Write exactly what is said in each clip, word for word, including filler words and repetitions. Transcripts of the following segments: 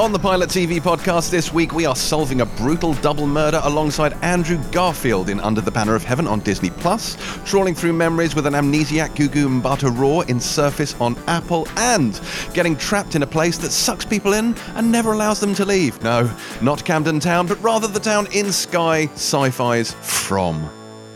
On the Pilot T V podcast this week, we are solving a brutal double murder alongside Andrew Garfield in Under the Banner of Heaven on Disney Plus, trawling through memories with an amnesiac Gugu Mbatha-Raw in Surface on Apple, and getting trapped in a place that sucks people in and never allows them to leave. No, not Camden Town, but rather the town in Sky Sci-Fi's From.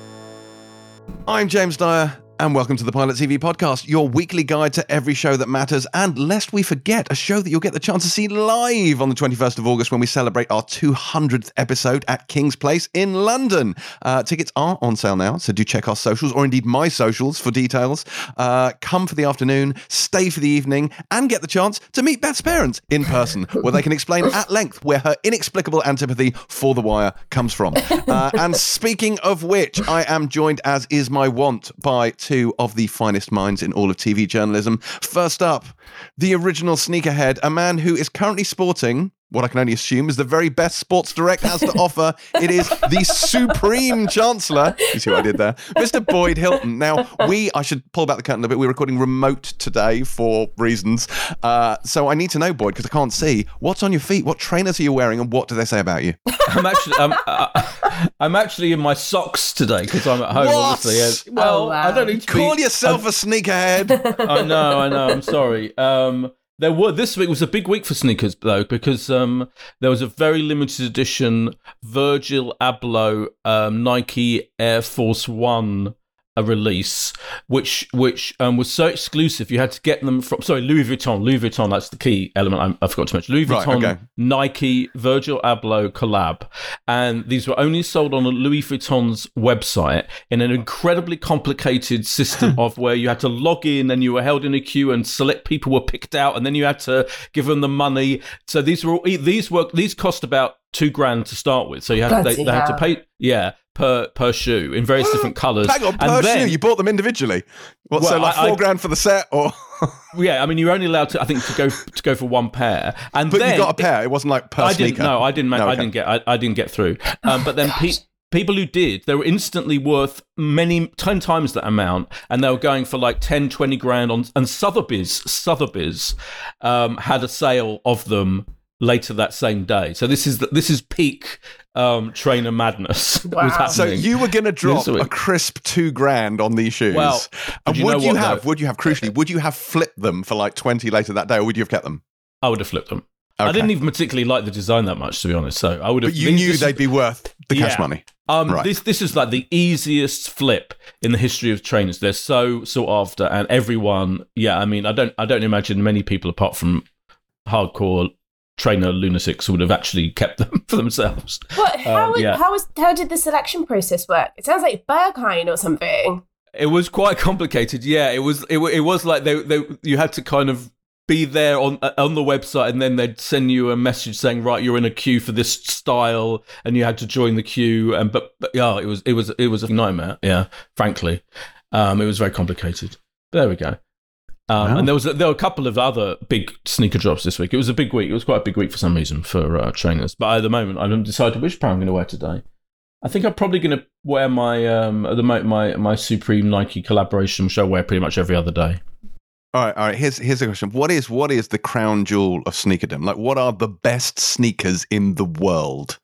I'm James Dyer, and welcome to the Pilot T V podcast, your weekly guide to every show that matters, and lest we forget, a show that you'll get the chance to see live on the twenty-first of August when we celebrate our two hundredth episode at King's Place in London. Uh, tickets are on sale now, so do check our socials, or indeed my socials for details. Uh, come for the afternoon, stay for the evening, and get the chance to meet Beth's parents in person, where they can explain at length where her inexplicable antipathy for The Wire comes from. Uh, and speaking of which, I am joined, as is my wont, by two of the finest minds in all of T V journalism. First up, the original sneakerhead, a man who is currently sporting what I can only assume is the very best Sports Direct has to offer. It is the Supreme Chancellor. You see what I did there? Mister Boyd Hilton. Now, we, I should pull back the curtain a bit, we're recording remote today for reasons. Uh, so I need to know, Boyd, because I can't see, what's on your feet? What trainers are you wearing and what do they say about you? I'm actually I'm, uh, I'm actually in my socks today because I'm at home, what? obviously. Yeah. Well, Oh, wow. I don't need to Call be, yourself I'm, a sneakerhead. I know, I know, I'm sorry. Um, There were this week was a big week for sneakers though, because um, there was a very limited edition Virgil Abloh um, Nike Air Force One a release, which which um, was so exclusive you had to get them from. Sorry, Louis Vuitton. Louis Vuitton. That's the key element. I, I forgot to mention. Louis Right, Vuitton, okay. Nike, Virgil Abloh collab, and these were only sold on Louis Vuitton's website in an incredibly complicated system of where you had to log in and you were held in a queue and select people were picked out, and then you had to give them the money. So these were all, these were these cost about two grand to start with. So you had they, they had to pay yeah. Per per shoe in various different colours. Hang on, per and then, shoe? You bought them individually? What, Well, so like I- four I- grand for the set, or? Yeah, I mean, you're only allowed to, I think, to go to go for one pair. And But then you got a pair. It wasn't like per I sneaker. didn't. No, I didn't. ma- No, I okay. didn't get. I, I didn't get through. Um, but then pe- people who did, they were instantly worth many ten times that amount, and they were going for like ten, twenty grand on. And Sotheby's, Sotheby's, um, had a sale of them later that same day. So this is the, this is peak um, trainer madness. Wow. was happening. So you were going to drop This week. a crisp two grand on these shoes. Well, and you would know you what, have? though? Would you have? Crucially, would you have flipped them for like twenty later that day, or would you have kept them? I would have flipped them. Okay. I didn't even particularly like the design that much, to be honest. So I would have. But you these- knew this- they'd be worth the cash Yeah. money. Um, Right. This this is like the easiest flip in the history of trainers. They're so sought after, and everyone. Yeah, I mean, I don't I don't imagine many people apart from hardcore trainer lunatics would have actually kept them for themselves. What? How, Um, was- yeah. how was how did the selection process work? It sounds like Berghain or something. It was quite complicated. Yeah, it was. It, wa- it was like they, they you had to kind of be there on uh, on the website, and then they'd send you a message saying, right, you're in a queue for this style, and you had to join the queue. And but, but yeah, it was it was it was a nightmare. Yeah, frankly, um, it was very complicated. But there we go. Um, Wow. And there was there were a couple of other big sneaker drops this week. It was a big week. It was quite a big week for some reason for uh, trainers. But at the moment, I haven't decided which pair I'm going to wear today. I think I'm probably going to wear my um at the moment my my Supreme Nike collaboration, which I wear pretty much every other day. All right, all right. Here's here's a question. What is what is the crown jewel of sneakerdom? Like, what are the best sneakers in the world?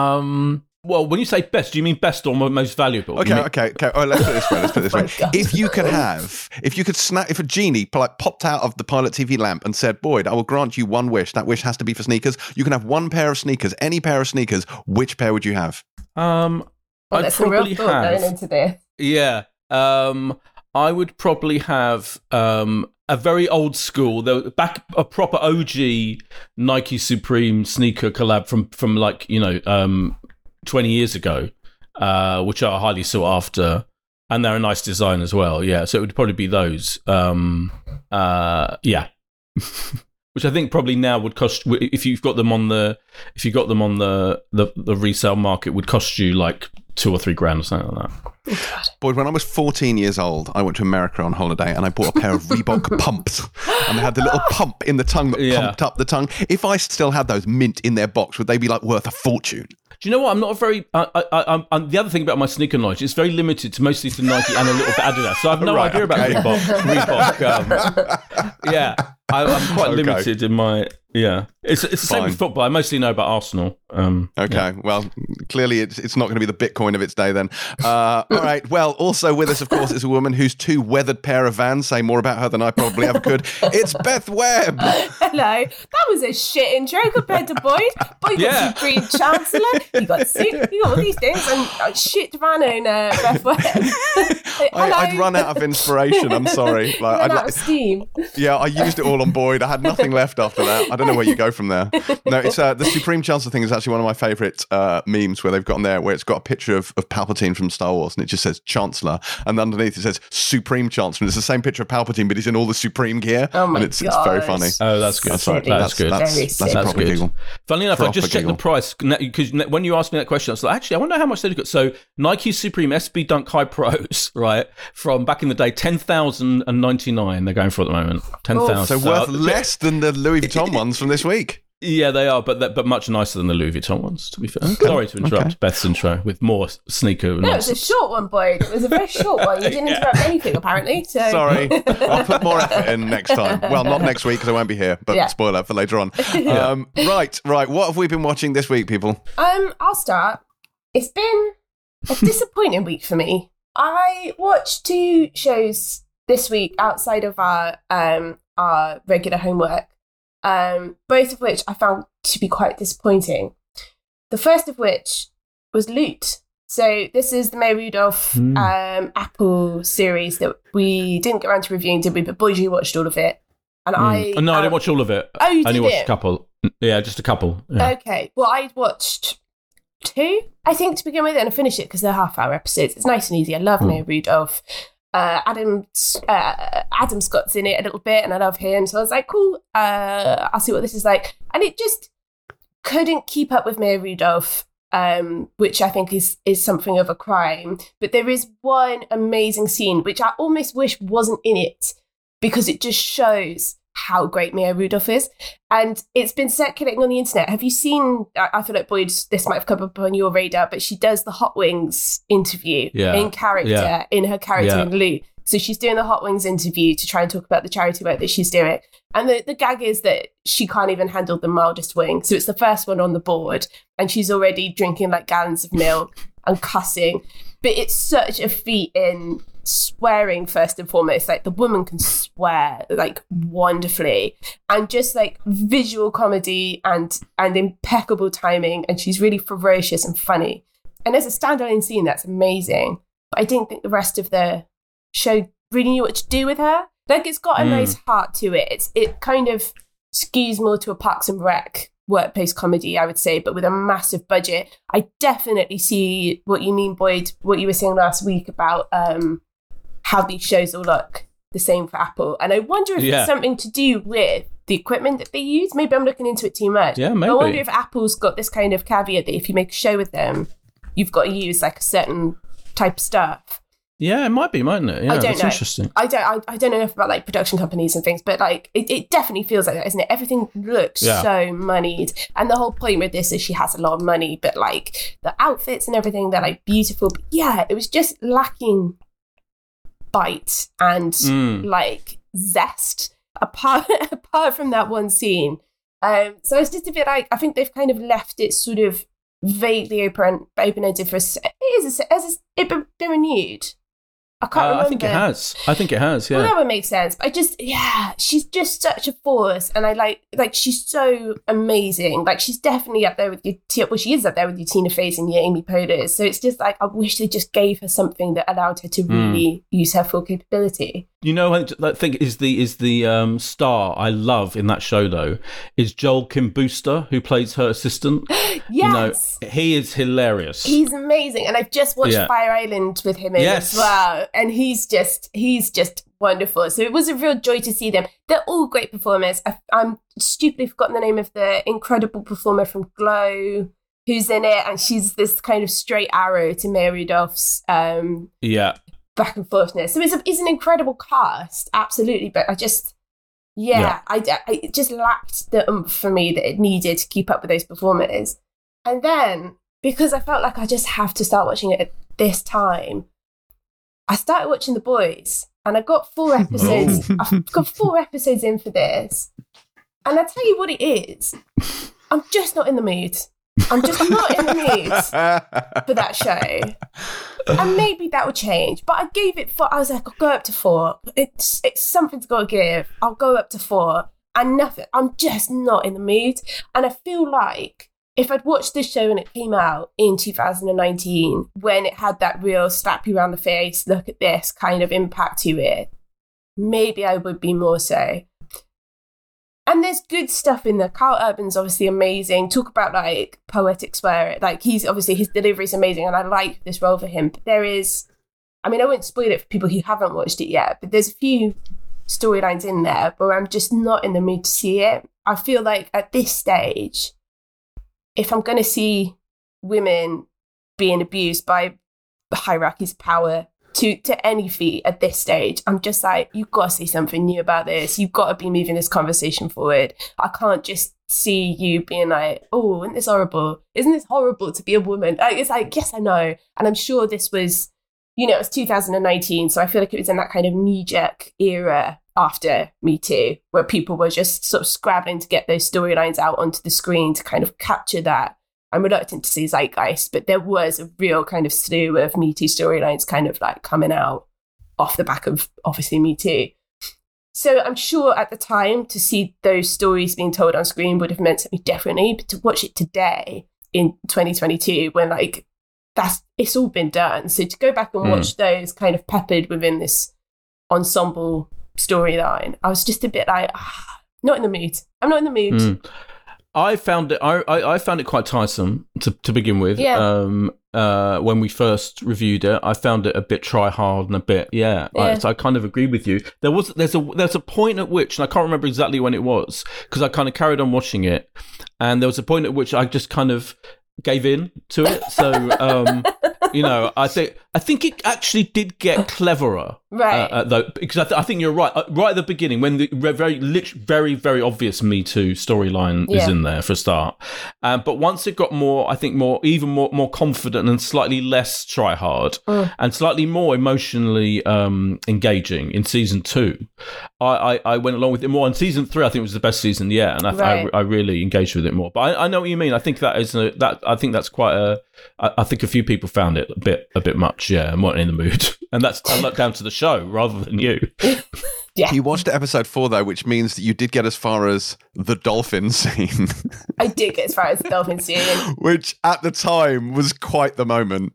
Um. Well, when you say best, do you mean best or mo- most valuable? You Okay, mean- okay, okay. All right, let's put it this way. Let's put it this Oh way. my God. If you could have, if you could snap, if a genie like popped out of the Pilot T V lamp and said, "Boyd, I will grant you one wish. That wish has to be for sneakers. You can have one pair of sneakers, any pair of sneakers. Which pair would you have?" Um. Well, I'd there's some real probably thought have. going into this. Yeah. Um, I would probably have um, a very old school, though, back a proper O G Nike Supreme sneaker collab from from like you know um, twenty years ago, uh, which are highly sought after, and they're a nice design as well. Yeah, so it would probably be those. Um, uh, yeah. Which I think probably now would cost, if you've got them on the if you got them on the, the, the resale market, would cost you like two or three grand or something like that. Oh, God. Boyd, when I was fourteen years old, I went to America on holiday and I bought a pair of Reebok pumps. And they had the little pump in the tongue that Yeah. pumped up the tongue. If I still had those mint in their box, would they be like worth a fortune? Do you know what? I'm not a very. I, I, I, I'm, the other thing about my sneaker knowledge is very limited to mostly to Nike and a little bit Adidas. So I have no Right, idea okay. about Reebok. Reebok um, yeah. I, I'm quite Okay. limited in my yeah. It's it's the same Fine. with football. I mostly know about Arsenal. Um, Okay, yeah. well, clearly it's it's not going to be the Bitcoin of its day then. Uh, all right, well, also with us, of course, is a woman whose two weathered pair of vans say more about her than I probably ever could. It's Beth Webb. Hello. That was a shit intro compared to Boyd. Boyd Yeah. got Supreme Chancellor. You got soup. You got all these things. And uh, shit van on uh, Beth Webb. I, Hello. I'd run out of inspiration. I'm sorry. Like, Ran I'd out li- of steam. yeah, I used it all on Boyd. I had nothing left after that. I don't know where you go from there. No, it's uh, the Supreme Chancellor thing is actually one of my favourite uh, memes where they've got on there where it's got a picture of, of Palpatine from Star Wars and it just says Chancellor and underneath it says Supreme Chancellor and it's the same picture of Palpatine but he's in all the Supreme gear Oh my and it's, it's very gosh. funny. Oh, that's good. That's right. Silly. That's good. That's, Very that's, silly. a That's proper good. giggle. Funnily enough, I Proper just checked giggle. the price because when you asked me that question, I was like, actually, I wonder how much they've got. So Nike Supreme S B Dunk High Pros, right, from back in the day, ten thousand and ninety nine. They're going for at the moment, ten thousand. So worth less than the Louis Vuitton ones from this week. Yeah, they are, but but much nicer than the Louis Vuitton ones. To be fair. Sorry to interrupt Okay. Beth's intro with more sneaker. No, it was a short one, Boyd. It was a very short one. You didn't interrupt anything, apparently. So. Sorry, I'll put more effort in next time. Well, not next week because I won't be here, but Yeah. spoiler for later on. Um, right, right. What have we been watching this week, people? Um, I'll start. It's been a disappointing week for me. I watched two shows this week outside of our um our regular homework. Um, both of which I found to be quite disappointing. The first of which was Loot. So this is the Maya Rudolph Hmm. um, Apple series that we didn't get around to reviewing, did we? But Boyd, you watched all of it, and I Oh, no, I um, didn't watch all of it. Oh, you I only did watched it? a couple. Yeah, just a couple. Yeah. Okay. Well, I watched two, I think, to begin with, and I finished it because they're half-hour episodes. It's nice and easy. I love Hmm. Maya Rudolph. Uh, Adam uh, Adam Scott's in it a little bit, and I love him. So I was like, cool. Uh, I'll see what this is like. And it just couldn't keep up with Maya Rudolph, um, which I think is is something of a crime. But there is one amazing scene which I almost wish wasn't in it because it just shows how great Maya Rudolph is. And it's been circulating on the internet. Have you seen, I, I feel like, Boyd, this might have come up on your radar, but she does the Hot Wings interview Yeah. in character, Yeah. in her character Yeah. in Loot. So she's doing the Hot Wings interview to try and talk about the charity work that she's doing. And the, the gag is that she can't even handle the mildest wing. So it's the first one on the board. And she's already drinking like gallons of milk and cussing. But it's such a feat in swearing, first and foremost. Like, the woman can swear like wonderfully, and just like visual comedy and and impeccable timing. And she's really ferocious and funny. And as a standalone scene, that's amazing. But I didn't think the rest of the show really knew what to do with her. Like, it's got a Mm. nice heart to it. It's it kind of skews more to a Parks and Rec workplace comedy, I would say, but with a massive budget. I definitely see what you mean, Boyd, what you were saying last week about um, how these shows all look the same for Apple. And I wonder if Yeah. it's something to do with the equipment that they use. Maybe I'm looking into it too much. Yeah, But maybe. I wonder if Apple's got this kind of caveat that if you make a show with them, you've got to use like a certain type of stuff. Yeah, it might be, mightn't it? Yeah, I don't that's know. interesting. I don't. I, I don't know enough about like production companies and things, but like it, it definitely feels like that, isn't it? Everything looks Yeah. so moneyed, and the whole point with this is she has a lot of money, but like the outfits and everything, they're like beautiful. But yeah, it was just lacking bite and Mm. like zest apart apart from that one scene. Um, so it's just a bit like I think they've kind of left it sort of vaguely open open ended for a, se- it is a, se- has it been been renewed? I can't Uh, remember. I think it has. I think it has. Well, Yeah. that would make sense. But I just, yeah, she's just such a force, and I like, like, she's so amazing. Like, she's definitely up there with your, T- well, she is up there with your Tina Feys and your Amy Poehler's. So it's just like, I wish they just gave her something that allowed her to really use her full capability. You know, I I think is the is the um, star I love in that show though is Joel Kim Booster, who plays her assistant. Yes, You know, he is hilarious. he's amazing, and I've just watched Yeah. Fire Island with him in Yes. as well, and he's just, he's just wonderful. So it was a real joy to see them. They're all great performers. I, I'm stupidly forgotten the name of the incredible performer from Glow who's in it, and she's this kind of straight arrow to Maya Rudolph's um, yeah. back and forthness. So it's, a, it's an incredible cast, absolutely. But I just, yeah, Yeah. I, I it just lacked the oomph for me that it needed to keep up with those performers. And then, because I felt like I just have to start watching it at this time, I started watching The Boys. and I got four episodes. Oh. I've got four episodes in for this, and I tell you what it is. I'm just not in the mood. I'm just not in the mood for that show. And maybe that will change. But I gave it four. I was like, I'll go up to four. It's it's something's got to give. I'll go up to four. And nothing. I'm just not in the mood. And I feel like if I'd watched this show and it came out in two thousand nineteen, when it had that real slap you around the face, look at this kind of impact to it, maybe I would be more so. And there's good stuff in there. Carl Urban's obviously amazing. Talk about like poetic swear. Like he's obviously, his delivery is amazing and I like this role for him. But there is, I mean, I won't spoil it for people who haven't watched it yet, but there's a few storylines in there where I'm just not in the mood to see it. I feel like at this stage, if I'm going to see women being abused by hierarchies of power to to any feat at this stage, I'm just like, you've got to say something new about this. You've got to be moving this conversation forward. I can't just see you being like, oh, isn't this horrible? Isn't this horrible to be a woman? Like, it's like, yes, I know. And I'm sure this was, you know, it was two thousand nineteen. So I feel like it was in that kind of knee-jerk era after Me Too, where people were just sort of scrabbling to get those storylines out onto the screen to kind of capture that. I'm reluctant to say zeitgeist, but there was a real kind of slew of Me Too storylines kind of like coming out off the back of obviously Me Too. So I'm sure at the time to see those stories being told on screen would have meant something differently, but to watch it today in twenty twenty-two when like that's it's all been done. So to go back and Mm. watch those kind of peppered within this ensemble storyline, I was just a bit like, ah, not in the mood. I'm not in the mood. Mm. I found it. I, I I found it quite tiresome to to begin with. Yeah. Um. Uh. When we first reviewed it, I found it a bit try hard and a bit. Yeah. Yeah. I, so I kind of agree with you. There was there's a there's a point at which, and I can't remember exactly when it was, because I kind of carried on watching it, and there was a point at which I just kind of gave in to it. So um. You know, I think I think it actually did get cleverer, Right. Uh, uh, though, because I, th- I think you're right. Uh, right at the beginning, when the re- very, lit- very, very obvious Me Too storyline is Yeah. in there for a start, um, but once it got more, I think more, even more, more confident and slightly less try hard Mm. and slightly more emotionally um, engaging in season two, I, I, I went along with it more. And season three, I think was the best season yet, and I, Right. I, I really engaged with it more. But I, I know what you mean. I think that is a, that. I think that's quite a. I, I think a few people found it a bit a bit much, yeah, and weren't in the mood. And that's down to the show rather than you. Yeah. You watched episode four, though, which means that you did get as far as the dolphin scene, I did get as far as the dolphin scene. which at the time was quite the moment.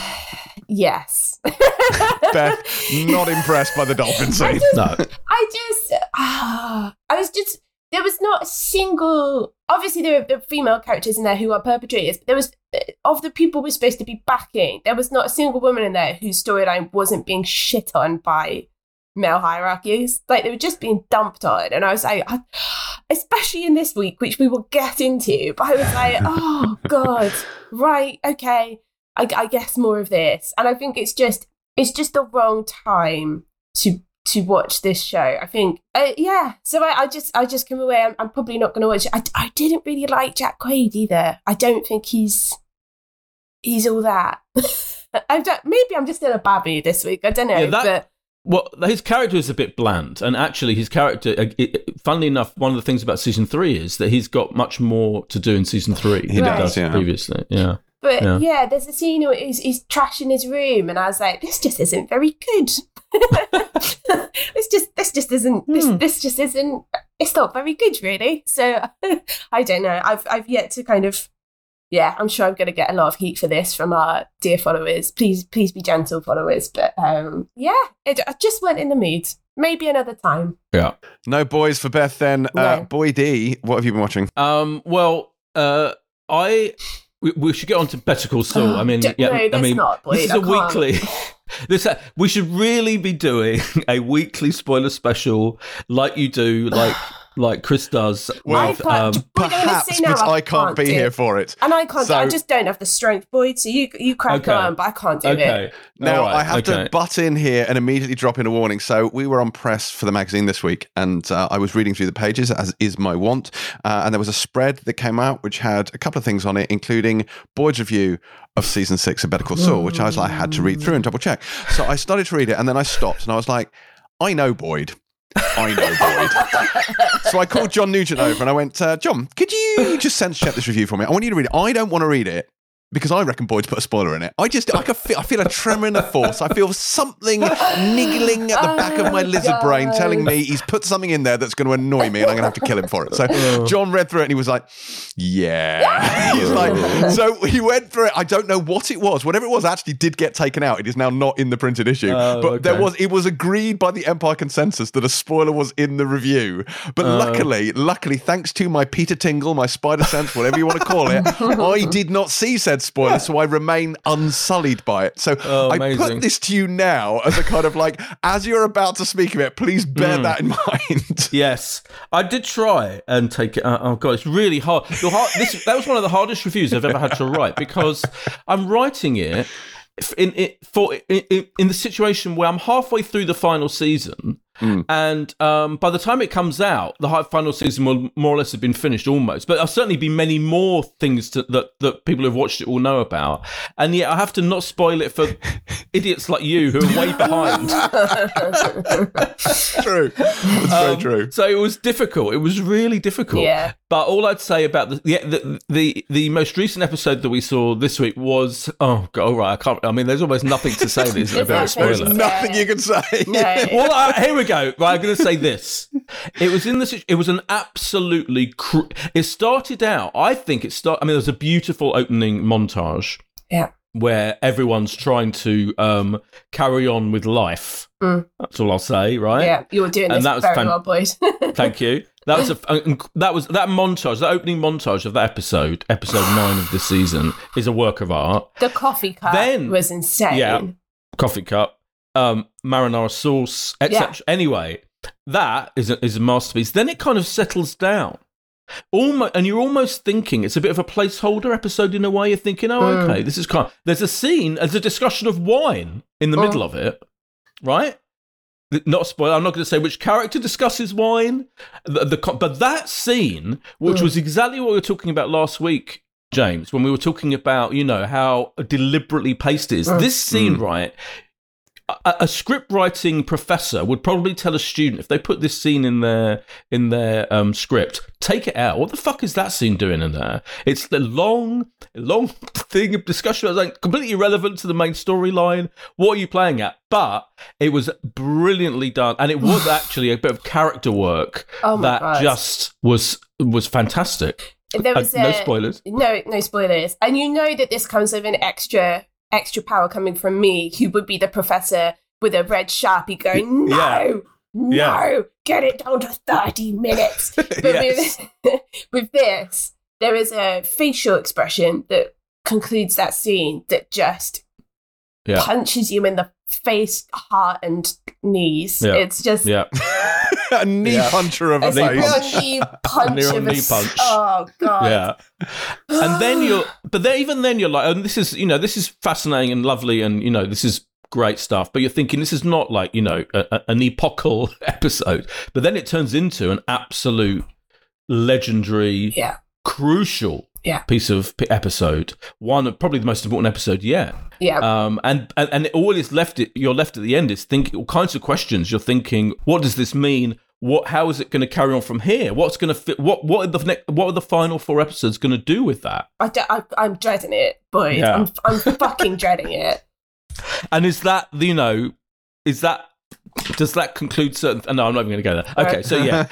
Yes. Beth, not impressed by the dolphin scene. No. I just, ah, I was just, there was not a single, obviously there are, there are female characters in there who are perpetrators, but there was, of the people we're supposed to be backing, there was not a single woman in there whose storyline wasn't being shit on by male hierarchies. Like, they were just being dumped on. And I was like, I, especially in this week, which we will get into, but I was like, oh, God, right, okay, I, I guess more of this. And I think it's just, it's just the wrong time to to watch this show. I think, uh, yeah. So I, I just, I just come away. I'm, I'm probably not going to watch it. I, I didn't really like Jack Quaid either. I don't think he's, he's all that. I don't, maybe I'm just in a bad mood this week. I don't know. Yeah, that- but Well, his character is a bit bland, and actually, his character, uh, it, funnily enough, one of the things about season three is that he's got much more to do in season three He than Right. he does, does yeah. previously. Yeah. But Yeah. yeah, there's a scene where he's, he's trashing his room, and I was like, this just isn't very good. this just, this just isn't, this, Hmm. this just isn't. It's not very good, really. So I don't know. I've, I've yet to kind of. Yeah, I'm sure I'm going to get a lot of heat for this from our dear followers. Please, please be gentle, followers. But um, yeah, it, I just weren't in the mood. Maybe another time. Yeah. No boys for Beth then. Uh, No. Boy D, what have you been watching? Um. Well, uh, I we, we should get on to Better Call Saul. I mean, D- yeah. no, I that's mean, not, Boyd, this is I a can't. weekly. This uh, we should really be doing a weekly spoiler special, like you do, like like Chris does. Well, with, I um, can't- Boyd, I'm gonna Perhaps, say now, but I can't be do here it. for it. And I can't. So- I just don't have the strength, Boyd. So you, you crack Okay. on, but I can't do it. okay. Now, All right, I have okay. to butt in here and immediately drop in a warning. So, we were on press for the magazine this week, and uh, I was reading through the pages, as is my wont. Uh, and there was a spread that came out which had a couple of things on it, including Boyd's review of season six of Better Call Saul, which I was like, I had to read through and double check. So, I started to read it, and then I stopped, and I was like, I know Boyd. I know Boyd. So I called John Nugent over and I went, uh, John, could you just sense check this review for me? I want you to read it. I don't want to read it because I reckon Boyd's put a spoiler in it. I just, I can feel, I feel a tremor in the force. I feel something niggling at the Oh, back of my lizard God. brain telling me he's put something in there that's going to annoy me and I'm going to have to kill him for it. So John read through it and he was like, yeah. He's like, so he went through it. I don't know what it was. Whatever it was actually did get taken out. It is now not in the printed issue. Oh, but okay. there was, it was agreed by the Empire consensus that a spoiler was in the review. But Oh. luckily, luckily, thanks to my Peter Tingle, my Spider Sense, whatever you want to call it, I did not see said spoiler, so I remain unsullied by it. So Oh, I amazing. put this to you now as a kind of like, as you're about to speak of it, please bear Mm. that in mind. Yes, I did try and take it. Uh, oh god, it's really hard. The hard this, that was one of the hardest reviews I've ever had to write because I'm writing it in, in for in, in, in the situation where I'm halfway through the final season, Mm. and um, by the time it comes out, the hi- final season will more or less have been finished almost. But there'll certainly be many more things to, that that people who've watched it will know about, and yet I have to not spoil it for idiots like you who are way behind. True. That's very Um, true. So it was difficult. It was really difficult. Yeah. But all I'd say about the the, the the the most recent episode that we saw this week was oh god, all right. I can't. I mean, there's almost nothing to say that isn't a There's bit of a nothing spoiler. to say. Nothing you can say. No. Well, uh, here we go. Right, I'm going to say this. It was in this. It was an absolutely. Cr- it started out. I think it start. I mean, there's a beautiful opening montage Yeah. where everyone's trying to um, carry on with life. Mm. That's all I'll say. Right. Yeah, you were doing And this that was very fan- well, boys. Thank you. That was a that was that montage, that opening montage of that episode, episode nine of this season, is a work of art. The coffee cup Then- was insane. Yeah. Coffee cup, um, marinara sauce, et cetera. Anyway, that is a, is a masterpiece. Then it kind of settles down. Almost, and you're almost thinking it's a bit of a placeholder episode in a way. You're thinking, oh, Mm. okay, this is kind. Of, there's a scene, there's a discussion of wine in the Mm. middle of it, right? Not a spoiler. I'm not going to say which character discusses wine, the, the co- but that scene, which Mm. was exactly what we were talking about last week, James, when we were talking about, you know, how deliberately paced it is. Mm. This scene, Mm. right? A, a script writing professor would probably tell a student if they put this scene in their in their um, script, take it out. What the fuck is that scene doing in there? It's the long, long thing of discussion. I was like, completely irrelevant to the main storyline. What are you playing at? But it was brilliantly done, and it was actually a bit of character work Oh my that God. just was was fantastic. There was Uh, no a- spoilers. No, no spoilers. And you know that this comes with an extra extra power coming from me, who would be the professor with a red Sharpie going, no, Yeah. no, Yeah. get it down to thirty minutes. But Yes. with, with this, there is a facial expression that concludes that scene that just Yeah. punches you in the face, heart, and knees. Yeah. It's just Yeah. A knee Yeah. puncher of a it's knee a face. punch. real knee punch Real of a knee s- punch. Oh god. Yeah. And then you're, but then, even then you're like, and this is, you know, this is fascinating and lovely, and you know, this is great stuff. But you're thinking this is not like, you know, a, a, an epochal episode. But then it turns into an absolute legendary, Yeah. crucial Yeah. piece of p- episode. One of probably the most important episode yet. Yeah. Um, and and and it all is left. It you're left at the end is thinking all kinds of questions. You're thinking, what does this mean? What? How is it going to carry on from here? What's going to fit? What? What are the next? What are the final four episodes going to do with that? I don't, I, I'm dreading it, boys. Yeah. I'm, I'm fucking dreading it. And is that, you know, is that, does that conclude certain, no, I'm not even going to go there. Okay, so yeah,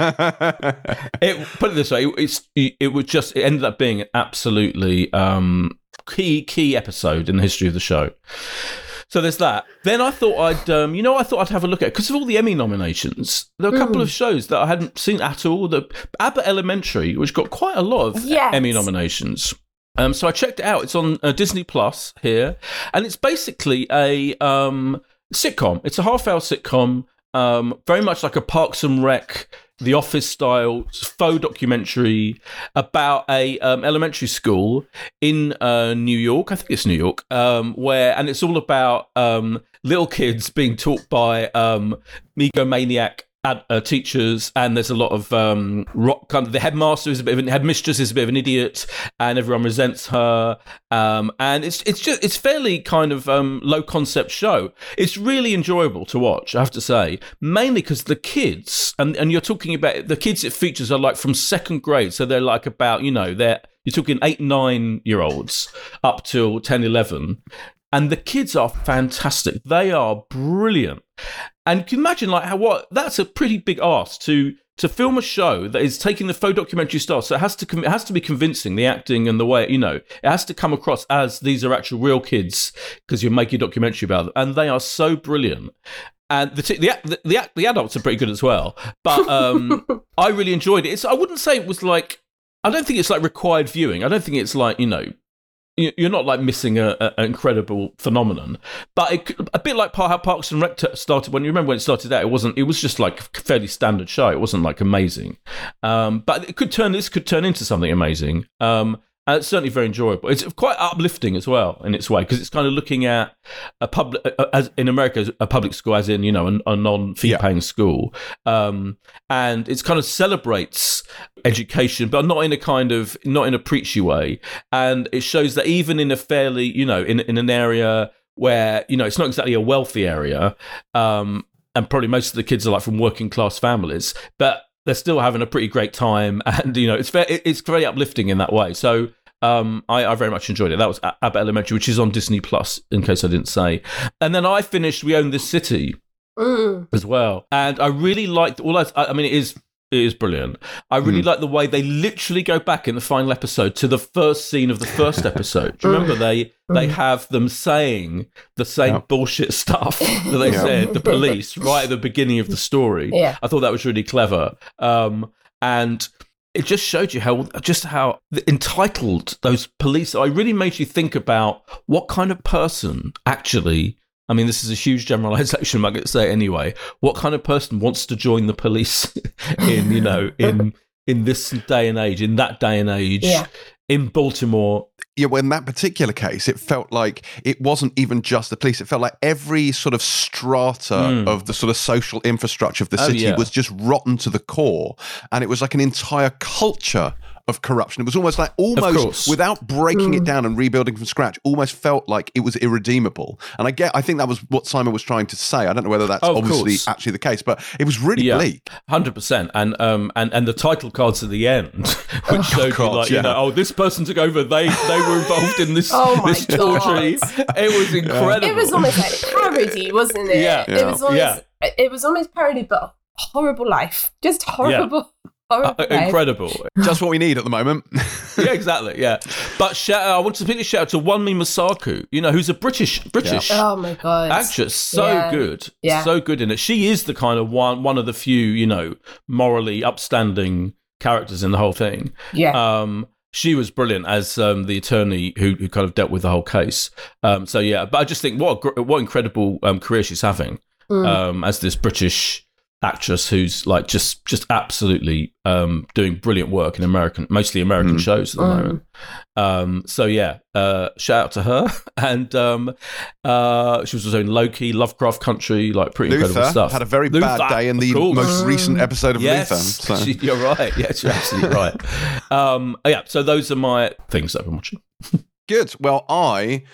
it, put it this way, it, it's, it was just, it ended up being an absolutely um, key, key episode in the history of the show. So there's that. Then I thought I'd, um, you know, I thought I'd have a look at, because of all the Emmy nominations, there are a couple Mm. of shows that I hadn't seen at all. The Abbott Elementary, which got quite a lot of Yes. Emmy nominations. Um, so I checked it out. It's on uh, Disney Plus here, and it's basically a um, sitcom. It's a half-hour sitcom, um, very much like a Parks and Rec, The Office style faux documentary about a um, elementary school in uh, New York. I think it's New York, um, where and it's all about um, little kids being taught by um, egomaniac ad, uh, teachers, and there's a lot of um, rock. Kind of the headmaster is a bit of an headmistress is a bit of an idiot, and everyone resents her. Um, and it's it's just it's fairly kind of um, low concept show. It's really enjoyable to watch, I have to say, mainly because the kids and and you're talking about the kids it features are like from second grade, so they're like about you know they're you're talking eight nine year olds up till ten eleven. And the kids are fantastic. They are brilliant. And you can imagine like how what that's a pretty big ask to to film a show that is taking the faux documentary style. So it has to it has to be convincing, the acting and the way, you know, it has to come across as these are actual real kids because you're making a documentary about them. And they are so brilliant. And the, t- the the the the adults are pretty good as well. But um, I really enjoyed it. It's I wouldn't say it was like I don't think it's like required viewing. I don't think it's like, you know, you're not like missing a, a, an incredible phenomenon, but it, a bit like how Parks and Rec started. When you remember when it started out, it wasn't. It was just like a fairly standard show. It wasn't like amazing, um, but it could turn. This could turn into something amazing. Um, and it's certainly very enjoyable. It's quite uplifting as well in its way because it's kind of looking at a public, as in America, a public school, as in you know a, a non-fee-paying yeah. school, um, and it's kind of celebrates education, but not in a kind of not in a preachy way. And it shows that even in a fairly, you know, in in an area where you know it's not exactly a wealthy area, um, and probably most of the kids are like from working class families, but they're still having a pretty great time, and you know it's very it's very uplifting in that way. So um, I, I very much enjoyed it. That was Abbott Elementary, which is on Disney Plus, in case I didn't say. And then I finished We Own This City mm. as well, and I really liked all. I, I mean, it is. It is brilliant. I really mm. like the way they literally go back in the final episode to the first scene of the first episode. Do you remember they they have them saying the same yep. bullshit stuff that they yep. said, the police, right at the beginning of the story. Yeah. I thought that was really clever. Um, and it just showed you how just how entitled those police are. It really made you think about what kind of person actually... I mean, this is a huge generalization, I'm going to say it anyway. What kind of person wants to join the police in, you know, in in this day and age, in that day and age, yeah. in Baltimore? Yeah, well, in that particular case, it felt like it wasn't even just the police. It felt like every sort of strata mm. of the sort of social infrastructure of the city oh, yeah. was just rotten to the core. And it was like an entire culture of corruption. It was almost like, almost without breaking mm. it down and rebuilding from scratch, almost felt like it was irredeemable. And I get, I think that was what Simon was trying to say. I don't know whether that's oh, obviously course. actually the case, but it was really yeah. bleak. one hundred percent. And um and, and the title cards at the end, which showed oh, you like, yeah. you know, oh, this person took over, they they were involved in this, oh this torture. It was incredible. It was almost like parody, wasn't it? Yeah. It was almost, yeah. it was almost parody, but horrible life. Just horrible. Yeah. Uh, incredible. Just what we need at the moment. Yeah, exactly. Yeah. But shout out, I want to particularly shout out to Wunmi Mosaku, you know, who's a British British yeah. oh my God. actress. So yeah. good. Yeah. So good in it. She is the kind of one one of the few, you know, morally upstanding characters in the whole thing. Yeah. Um She was brilliant as um, the attorney who, who kind of dealt with the whole case. Um, so yeah, but I just think what a, what incredible um, career she's having mm. um, as this British actress who's like just just absolutely um, doing brilliant work in American, mostly American mm. shows at the mm. moment. Um, so yeah, uh, shout out to her. And um, uh, she was also in Loki, Lovecraft Country, like pretty Luther incredible stuff. Had a very Luther, bad day in the cool. most recent episode of yes, Luther. So. She, you're right. Yes, you're absolutely right. Um, yeah, so those are my things that I've been watching. Good. Well, I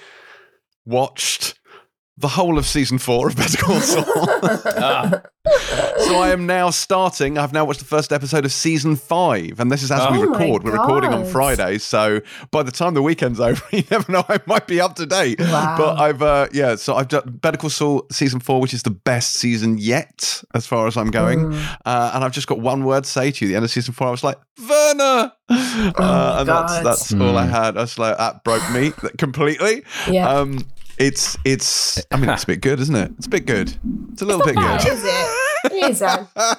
watched the whole of season four of Better Call Saul. ah. So I am now starting. I've now watched the first episode of season five, and this is as oh we record. We're recording on Fridays, so by the time the weekend's over, you never know. I might be up to date. Wow. But I've uh, yeah. So I've done Better Call Saul season four, which is the best season yet, as far as I'm going. Mm. Uh, and I've just got one word to say to you. At the end of season four, I was like, Werner. Oh uh, and that's that's mm. all I had. I was like, that broke me completely. Yeah. Um, It's, it's, I mean, it's a bit good, isn't it? It's a bit good. It's a little it's bit bad, good. Is it? It is,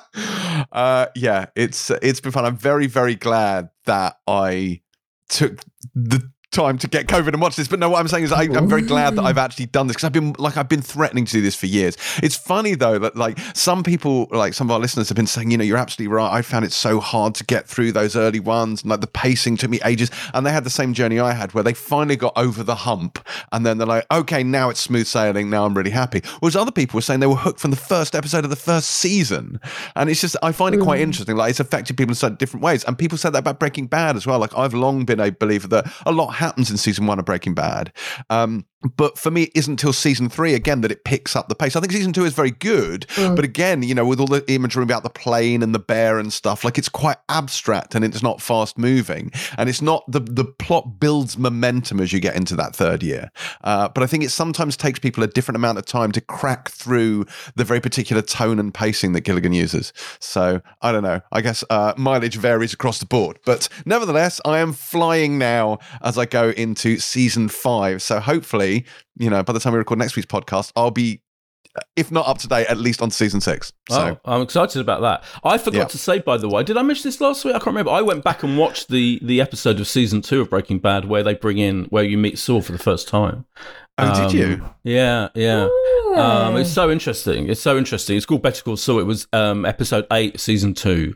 uh, yeah, it's, it's been fun. I'm very, very glad that I took the time to get COVID and watch this. But no, what I'm saying is I, I'm very glad that I've actually done this because I've been like I've been threatening to do this for years. It's funny though that like some people, like some of our listeners have been saying, you know, you're absolutely right. I found it so hard to get through those early ones, and like the pacing took me ages. And they had the same journey I had where they finally got over the hump, and then they're like, okay, now it's smooth sailing. Now I'm really happy. Whereas other people were saying they were hooked from the first episode of the first season, and it's just I find it quite mm. interesting. Like it's affected people in such different ways, and people said that about Breaking Bad as well. Like I've long been a believer that a lot happens in season one of Breaking Bad. Um, but for me, it isn't until season three, again, that it picks up the pace. I think season two is very good. Mm. But again, you know, with all the imagery about the plane and the bear and stuff, like it's quite abstract and it's not fast moving. And it's not, the, the plot builds momentum as you get into that third year. Uh, but I think it sometimes takes people a different amount of time to crack through the very particular tone and pacing that Gilligan uses. So I don't know. I guess uh, mileage varies across the board. But nevertheless, I am flying now as I go into season five. So hopefully, you know, by the time we record next week's podcast, I'll be, if not up to date, at least on season six. So oh, I'm excited about that. I forgot yeah. to say, by the way, did I mention this last week? I can't remember. I went back and watched the the episode of season two of Breaking Bad where they bring in, where you meet Saul for the first time. Oh, um, did you? Yeah, yeah. Um, it's so interesting. It's so interesting. It's called Better Call Saul. It was um, episode eight, season two.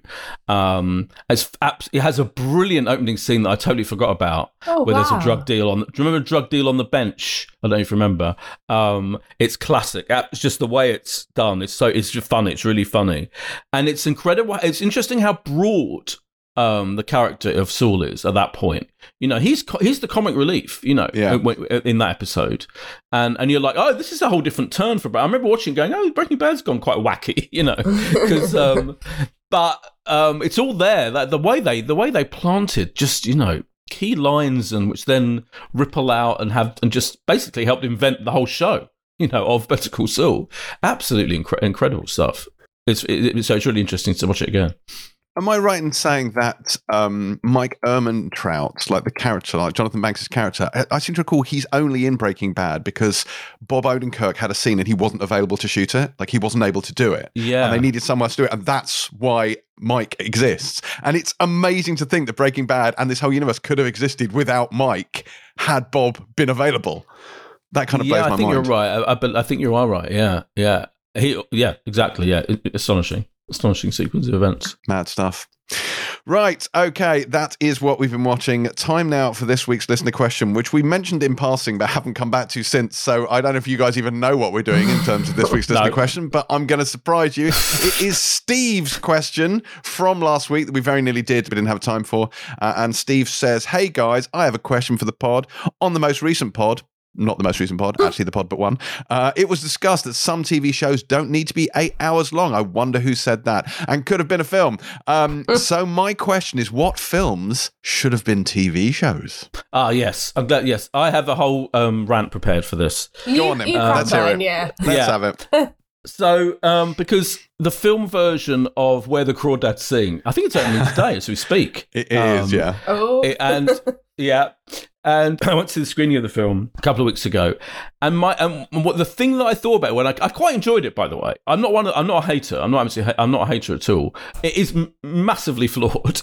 Um, it's it has a brilliant opening scene that I totally forgot about, oh, where wow. there's a drug deal on. Do you remember a drug deal on the bench? I don't know if you remember. Um, it's classic. It's just the way it's done. It's so it's just funny. It's really funny, and it's incredible. It's interesting how broad um, the character of Saul is at that point. You know, he's he's the comic relief, you know, yeah. in that episode. And and you're like, oh, this is a whole different turn for Brad. I remember watching going, oh, Breaking Bad's gone quite wacky, you know. Cause, um, but um, it's all there. Like the way they the way they planted just, you know, key lines and which then ripple out and have and just basically helped invent the whole show, you know, of Better Call Saul. Absolutely incre- incredible stuff. It's it, so it's really interesting to watch it again. Am I right in saying that um, Mike Ehrmantraut, like the character, like Jonathan Banks' character, I, I seem to recall he's only in Breaking Bad because Bob Odenkirk had a scene and he wasn't available to shoot it. Like he wasn't able to do it. Yeah. And they needed someone else to do it. And that's why Mike exists. And it's amazing to think that Breaking Bad and this whole universe could have existed without Mike had Bob been available. That kind of yeah, blows my mind. I think you're right. I, I, I think you are right. Yeah. Yeah. He, yeah, exactly. Yeah. Astonishing. Astonishing sequence of events. Mad stuff. Right, okay, that is what we've been watching. Time now for this week's listener question, which we mentioned in passing but haven't come back to since, so I don't know if you guys even know what we're doing in terms of this week's listener no. question, but I'm going to surprise you. It is Steve's question from last week that we very nearly did, but didn't have time for, uh, and Steve says, hey guys, I have a question for the pod. On the most recent pod, not the most recent pod, actually the pod but one, uh, it was discussed that some T V shows don't need to be eight hours long. I wonder who said that, and could have been a film. Um, so my question is, what films should have been T V shows? Ah, yes. I'm glad, yes. I have a whole um, rant prepared for this. You, Go on then. Uh, Let's hear it. Yeah. Let's yeah. have it. So, um, because the film version of Where the Crawdads Sing, I think it's opening today as we speak. It is, um, yeah. Oh. It, and, yeah. And I went to the screening of the film a couple of weeks ago, and my and what the thing that I thought about when I, I quite enjoyed it, by the way. I'm not one. Of, I'm not a hater. I'm not. I'm not a hater at all. It is m- massively flawed,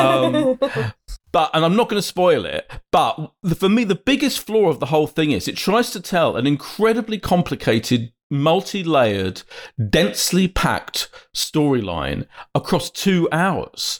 um, but and I'm not going to spoil it. But the, for me, the biggest flaw of the whole thing is it tries to tell an incredibly complicated, multi-layered, densely packed storyline across two hours.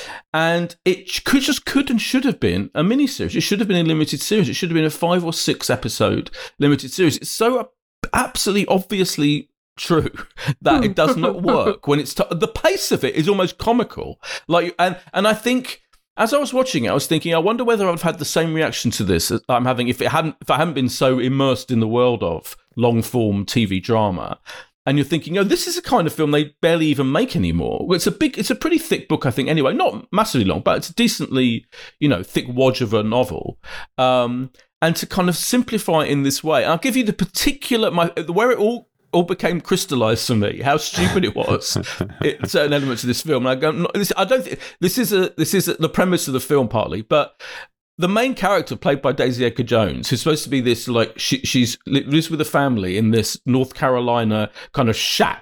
And it could just could and should have been a miniseries. It should have been a limited series. It should have been a five or six episode limited series. It's so absolutely obviously true that it does not work when it's t- the pace of it is almost comical. Like and and I think as I was watching it, I was thinking, I wonder whether I'd have had the same reaction to this as I'm having if it hadn't if I hadn't been so immersed in the world of long form T V drama. And you're thinking, oh, this is a kind of film they barely even make anymore. It's a big, it's a pretty thick book, I think. Anyway, not massively long, but it's a decently, you know, thick wodge of a novel. Um, and to kind of simplify it in this way, and I'll give you the particular my where it all all became crystallized for me. How stupid it was. it, certain elements of this film. And I go, this, I don't think this is a this is a, the premise of the film partly, but. The main character, played by Daisy Edgar Jones, who's supposed to be this, like, she, she's lives with a family in this North Carolina kind of shack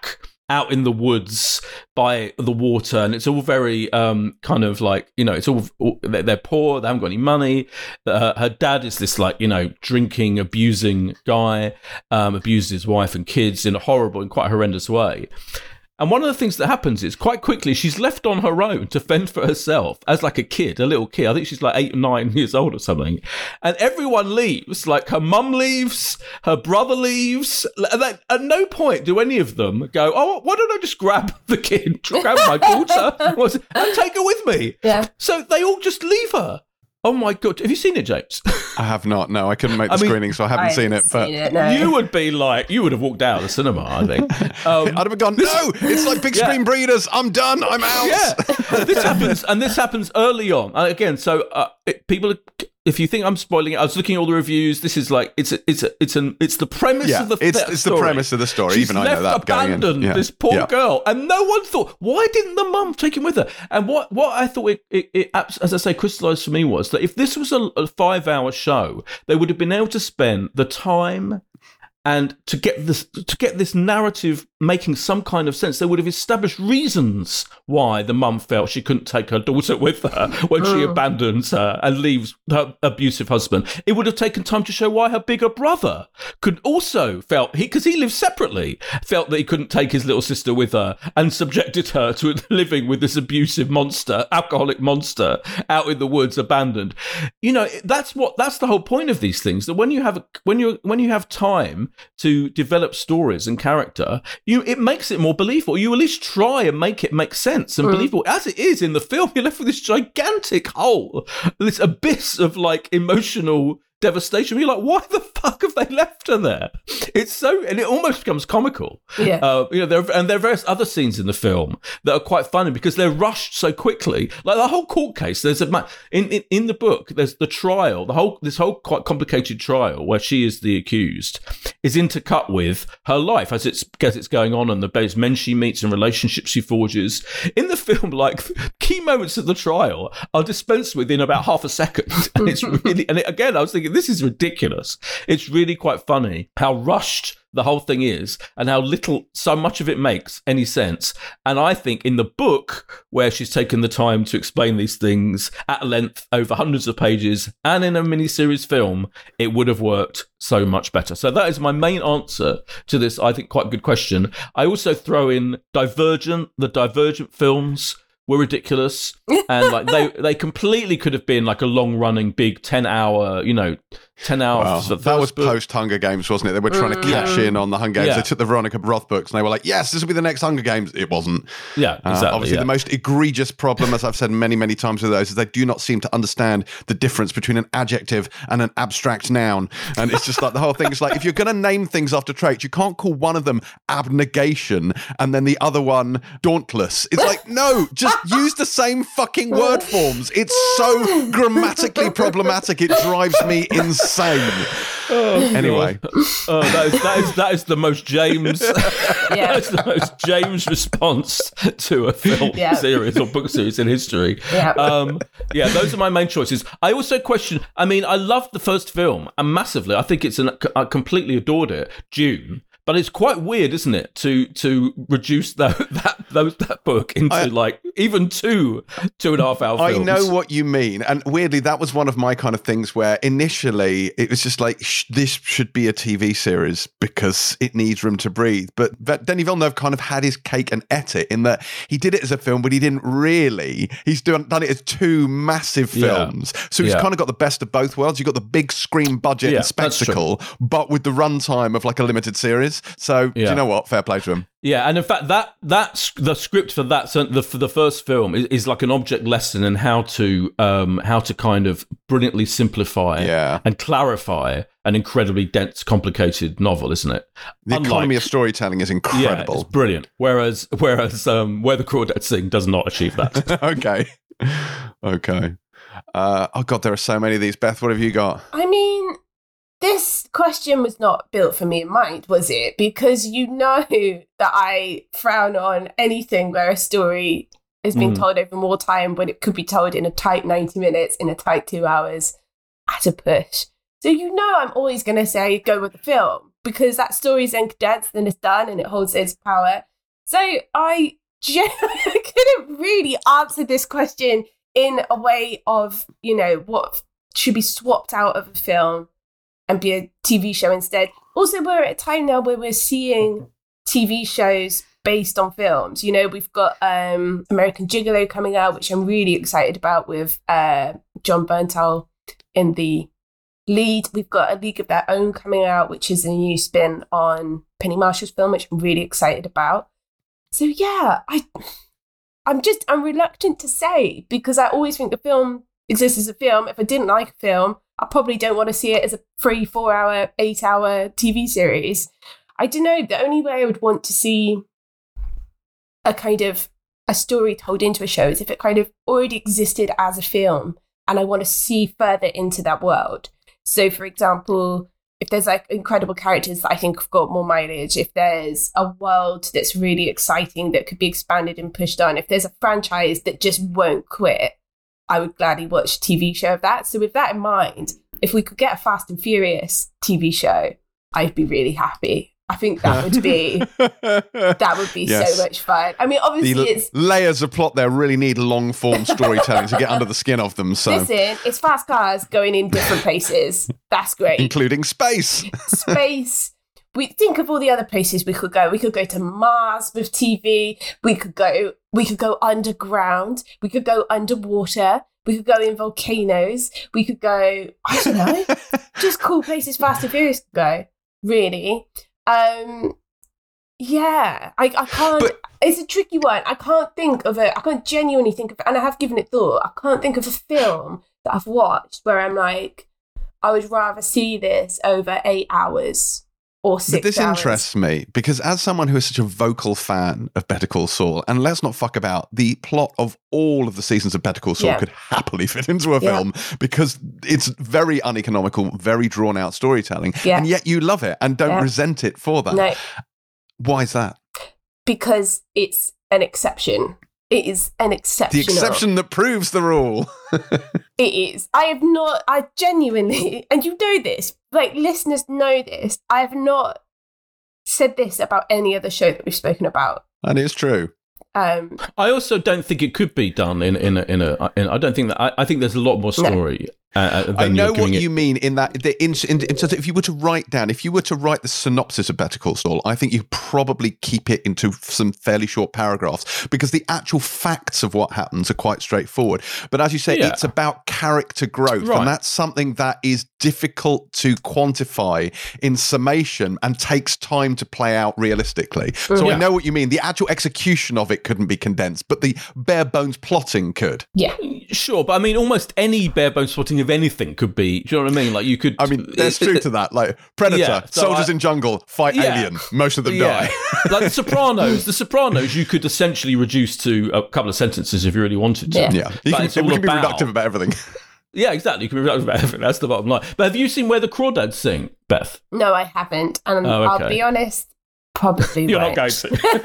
out in the woods by the water, and it's all very um, kind of like, you know, it's all, they're poor, they haven't got any money. Uh, her dad is this like, you know, drinking, abusing guy, um, abuses his wife and kids in a horrible and quite horrendous way. And one of the things that happens is quite quickly she's left on her own to fend for herself as like a kid, a little kid. I think she's like eight or nine years old or something. And everyone leaves. Like her mum leaves, her brother leaves. And then at no point do any of them go, oh, why don't I just grab the kid, grab my daughter and take her with me? Yeah. So they all just leave her. Oh my God. Have you seen it, James? I have not. No, I couldn't make the I mean, screening, so I haven't I seen haven't it. But seen it, no. You would be like, you would have walked out of the cinema, I think. Um, I'd have gone, no, it's like Big Yeah. Screen Breeders. I'm done. I'm out. Yeah, this happens, and this happens early on. And again, so uh, it, people, if you think I'm spoiling it, I was looking at all the reviews. This is like it's a, it's a, it's an it's the premise Yeah, of the it's, the it's story. the premise of the story. She's even I left know that going in. abandoned Yeah. this poor Yeah. girl, and no one thought, why didn't the mum take him with her? And what what I thought it, it, it as I say crystallized for me was that if this was a, a five hour show, they would have been able to spend the time. And to get this to get this narrative making some kind of sense, they would have established reasons why the mum felt she couldn't take her daughter with her when she abandons her and leaves her abusive husband. It would have taken time to show why her bigger brother could also felt he because he lived separately, felt that he couldn't take his little sister with her and subjected her to living with this abusive monster, alcoholic monster out in the woods, abandoned. You know, that's what that's the whole point of these things. That when you have when you when you have time to develop stories and character, you it makes it more believable. You at least try and make it make sense and mm. believable. As it is in the film, you're left with this gigantic hole, this abyss of like emotional devastation. You're like, why the fuck have they left her there? It's so, and it almost becomes comical. Yeah. Uh, you know, there and there are various other scenes in the film that are quite funny because they're rushed so quickly. Like the whole court case. There's a in in, in the book. There's the trial. The whole this whole quite complicated trial where she is the accused is intercut with her life as it's as it's going on and the various men she meets and relationships she forges. In the film, like key moments of the trial are dispensed with in about half a second, and it's really and it, again I was thinking, this is ridiculous. It's really quite funny how rushed the whole thing is and how little, so much of it makes any sense. And I think in the book, where she's taken the time to explain these things at length over hundreds of pages and in a miniseries film, it would have worked so much better. So that is my main answer to this, I think, quite good question. I also throw in Divergent, the Divergent films were ridiculous, and like they they completely could have been like a long running big ten hour, you know, ten hours. Well, that was post Hunger Games, wasn't it? They were trying to cash yeah. in on the Hunger Games. Yeah. They took the Veronica Roth books and they were like, yes, this will be the next Hunger Games. It wasn't. Yeah, exactly. Uh, obviously, yeah. the most egregious problem, as I've said many, many times with those, is they do not seem to understand the difference between an adjective and an abstract noun. And it's just like the whole thing is like, if you're going to name things after traits, you can't call one of them abnegation and then the other one dauntless. It's like, no, just use the same fucking word forms. It's so grammatically problematic. It drives me insane. Oh, anyway, oh, that is that is that is the most James. Yeah. That's the most James response to a film Yeah. series or book series in history. Yeah. Um, yeah, those are my main choices. I also question. I mean, I loved the first film and massively. I think it's an. I completely adored it. Dune. But it's quite weird, isn't it, to to reduce that that those, that book into I, like even two two and a half hour films. I know what you mean, and weirdly, that was one of my kind of things where initially it was just like sh- this should be a T V series because it needs room to breathe. But that Denis Villeneuve kind of had his cake and ate it in that he did it as a film, but he didn't really. He's done done it as two massive films, yeah. so he's yeah. kind of got the best of both worlds. You've got the big screen budget yeah, and spectacle, but with the runtime of like a limited series. So yeah. do you know what? Fair play to him. Yeah, and in fact, that that's the script for that the for the first film is, is like an object lesson in how to um how to kind of brilliantly simplify yeah. and clarify an incredibly dense, complicated novel, isn't it? The Unlike, economy of storytelling is incredible. Yeah, it's brilliant. Whereas whereas um, Where the Crawdads Sing does not achieve that. okay, okay. Uh, oh God, there are so many of these. Beth, what have you got? I mean, this question was not built for me in mind, was it? Because you know that I frown on anything where a story is being mm. told over more time when it could be told in a tight ninety minutes, in a tight two hours, at a push. So you know I'm always going to say go with the film because that story's then condensed and it's done and it holds its power. So I, gen- I couldn't really answer this question in a way of, you know, what should be swapped out of a film and be a T V show instead. Also, we're at a time now where we're seeing T V shows based on films. You know, we've got um, American Gigolo coming out, which I'm really excited about, with uh, John Berntal in the lead. We've got A League of Their Own coming out, which is a new spin on Penny Marshall's film, which I'm really excited about. So yeah, I, I'm just, I'm reluctant to say, because I always think the film exists as a film. If I didn't like a film, I probably don't want to see it as a three, four hour, eight hour T V series. I don't know. The only way I would want to see a kind of a story told into a show is if it kind of already existed as a film and I want to see further into that world. So, for example, if there's like incredible characters that I think have got more mileage, if there's a world that's really exciting that could be expanded and pushed on, if there's a franchise that just won't quit, I would gladly watch a T V show of that. So with that in mind, if we could get a Fast and Furious T V show, I'd be really happy. I think that would be that would be yes. so much fun. I mean, obviously, the it's layers of plot there really need long form storytelling to get under the skin of them. So listen, it's fast cars going in different places. That's great, including space. Space. We think of all the other places we could go. We could go to Mars with T V. We could go. We could go underground. We could go underwater. We could go in volcanoes. We could go. I don't know. Just cool places Fast and Furious could go. Really. Um, yeah, I, I can't, but, it's a tricky one. I can't think of it. I can't genuinely think of it. And I have given it thought. I can't think of a film that I've watched where I'm like, I would rather see this over eight hours or six But this hours. interests me because as someone who is such a vocal fan of Better Call Saul, and let's not fuck about, the plot of all of the seasons of Better Call Saul yeah. could happily fit into a yeah. film because it's very uneconomical, very drawn out storytelling, yeah. and yet you love it and don't yeah. resent it for that. No. Why is that? Because it's an exception. It is an exception. The exception that proves the rule. It is. I have not, I genuinely, and you know this, like listeners know this, I have not said this about any other show that we've spoken about. And it's true. Um, I also don't think it could be done in in a, in a in, I don't think that I, I think there's a lot more story. No. Uh, than I know what it. you mean in that the in, in, in, if you were to write down, if you were to write the synopsis of Better Call Saul, I think you probably keep it into some fairly short paragraphs because the actual facts of what happens are quite straightforward. But as you say, yeah. it's about character growth, right. and that's something that is difficult to quantify in summation and takes time to play out realistically. So yeah. I know what you mean. The actual execution of it couldn't be condensed, but the bare bones plotting could. Yeah, sure. But I mean, almost any bare bones plotting of anything could be. Do you know what I mean? Like you could. I mean, there's truth to that. Like Predator, yeah, so soldiers I, in jungle, fight yeah. alien. Most of them yeah. die. Like The Sopranos. The Sopranos, you could essentially reduce to a couple of sentences if you really wanted to. Yeah, yeah. You can, we can be about, reductive about everything. Yeah, exactly. You can be reductive about everything. That's the bottom line. But have you seen Where the Crawdads Sing, Beth? No, I haven't. And oh, okay. I'll be honest. Probably You're won't. not going to.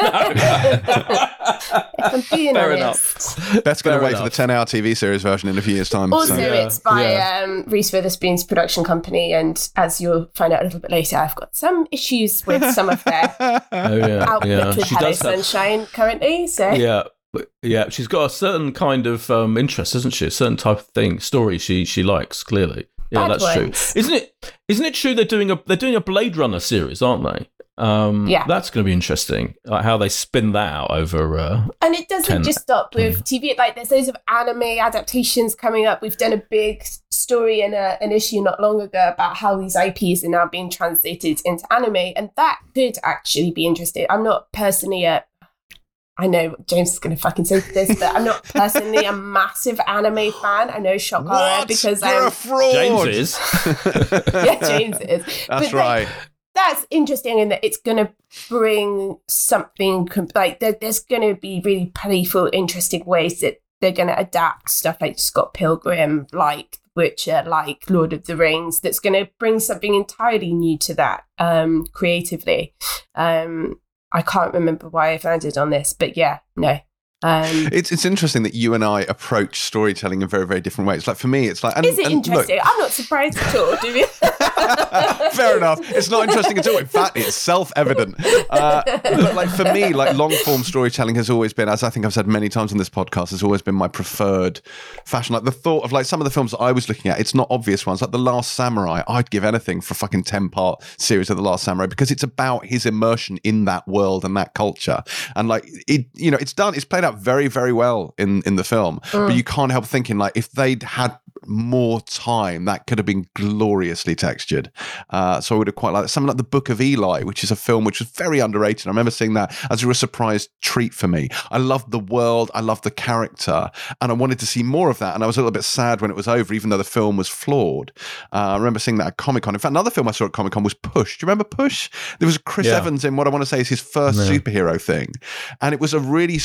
If I'm being Fair honest. enough. Beth's going to wait enough. for the ten-hour T V series version in a few years' time. Also, so. yeah, it's by yeah. um, Reese Witherspoon's production company, and as you'll find out a little bit later, I've got some issues with some of their oh, yeah, output yeah. with She Hello does have- Sunshine currently. So Yeah. Yeah, she's got a certain kind of um, interest, hasn't she? A certain type of thing, story she she likes, clearly. Yeah, Bad that's ones. true. Isn't it? Isn't it true they're doing a they're doing a Blade Runner series, aren't they? Um, Yeah. That's going to be interesting. Like how they spin that out over. Uh, And it doesn't ten. just stop with T V. Like there's loads of anime adaptations coming up. We've done a big story in a, an issue not long ago about how these I Ps are now being translated into anime, and that could actually be interesting. I'm not personally a I know James is going to fucking say this, but I'm not personally a massive anime fan. I know, shock horror, because You're I'm a fraud. James is. yeah, James is. That's But, like, right. that's interesting in that it's going to bring something com- like there, there's going to be really playful, interesting ways that they're going to adapt stuff like Scott Pilgrim, like Witcher, like Lord of the Rings. That's going to bring something entirely new to that um, creatively. Um, I can't remember why I've landed on this, but yeah, no. Um, it's it's interesting that you and I approach storytelling in very, very different ways. Like for me, it's like... And, is it and interesting? Look, I'm not surprised at all, do you? Fair enough. It's not interesting at all. In fact, it's self-evident. Uh, but like for me, like long-form storytelling has always been, as I think I've said many times on this podcast, has always been my preferred fashion. Like the thought of like some of the films that I was looking at, it's not obvious ones. Like The Last Samurai, I'd give anything for a fucking ten-part series of The Last Samurai because it's about his immersion in that world and that culture. And like it, you know, it's done. It's played out very, very well in in the film. Mm. But you can't help thinking like if they'd had more time, that could have been gloriously textured. Uh, so I would have quite liked something like The Book of Eli, which is a film which was very underrated. I remember seeing that as a real surprise treat for me. I loved the world, I loved the character, and I wanted to see more of that. And I was a little bit sad when it was over, even though the film was flawed. Uh, I remember seeing that at Comic-Con. In fact, another film I saw at Comic-Con was Push. Do you remember Push? There was Chris yeah. Evans in what I want to say is his first no. superhero thing. And it was a really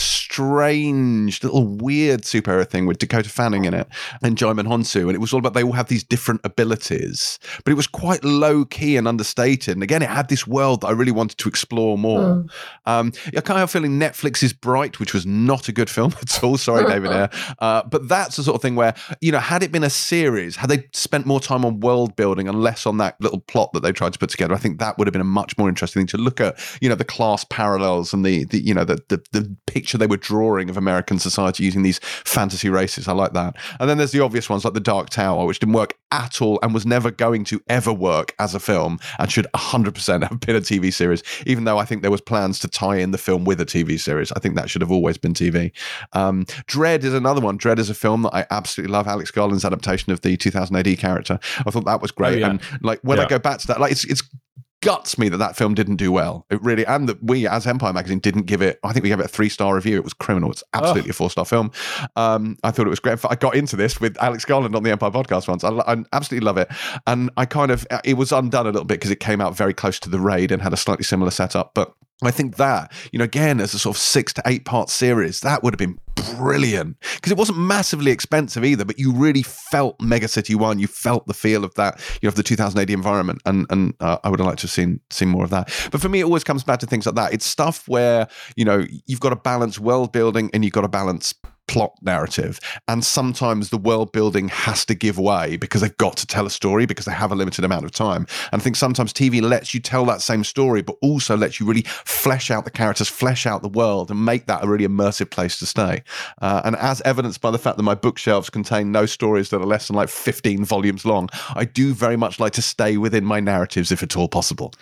strange, little weird superhero thing with Dakota Fanning in it and Jaimin Honsu. And it was all about they all have these different abilities, but it was quite low key and understated. And again, it had this world that I really wanted to explore more. Mm. Um, I kind of feeling Netflix's Bright, which was not a good film at all. Sorry, David Ayer. Uh, but that's the sort of thing where, you know, had it been a series, had they spent more time on world building and less on that little plot that they tried to put together, I think that would have been a much more interesting thing to look at, you know, the class parallels and the, the you know, the, the, the picture they were drawing of American society using these fantasy races. I like that. And then there's the obvious ones like The Dark Tower, which didn't work at all and was never going to ever work as a film and should one hundred percent have been a T V series, even though I think there was plans to tie in the film with a T V series. I think that should have always been T V. Um, Dredd is another one. Dredd is a film that I absolutely love. Alex Garland's adaptation of the two thousand A D character. I thought that was great. Oh, yeah. And like when yeah. I go back to that, like it's it's guts me that that film didn't do well. It really, and that we as Empire Magazine didn't give it, I think we gave it a three-star review. It was criminal. It's absolutely oh. a four-star film. Um, I thought it was great. I got into this with Alex Garland on the Empire podcast once. I, I absolutely love it. And I kind of, it was undone a little bit because it came out very close to the Raid and had a slightly similar setup. But I think that, you know, again, as a sort of six to eight part series, that would have been brilliant because it wasn't massively expensive either, but you really felt Mega City One. You felt the feel of that, you know, of the two thousand A D environment. And and uh, I would have liked to have seen, seen more of that. But for me, it always comes back to things like that. It's stuff where, you know, you've got to balance world building and you've got to balance plot narrative, and sometimes the world building has to give way because they've got to tell a story because they have a limited amount of time. And I think sometimes T V lets you tell that same story but also lets you really flesh out the characters, flesh out the world, and make that a really immersive place to stay. Uh, and as evidenced by the fact that my bookshelves contain no stories that are less than like fifteen volumes long, I do very much like to stay within my narratives if at all possible.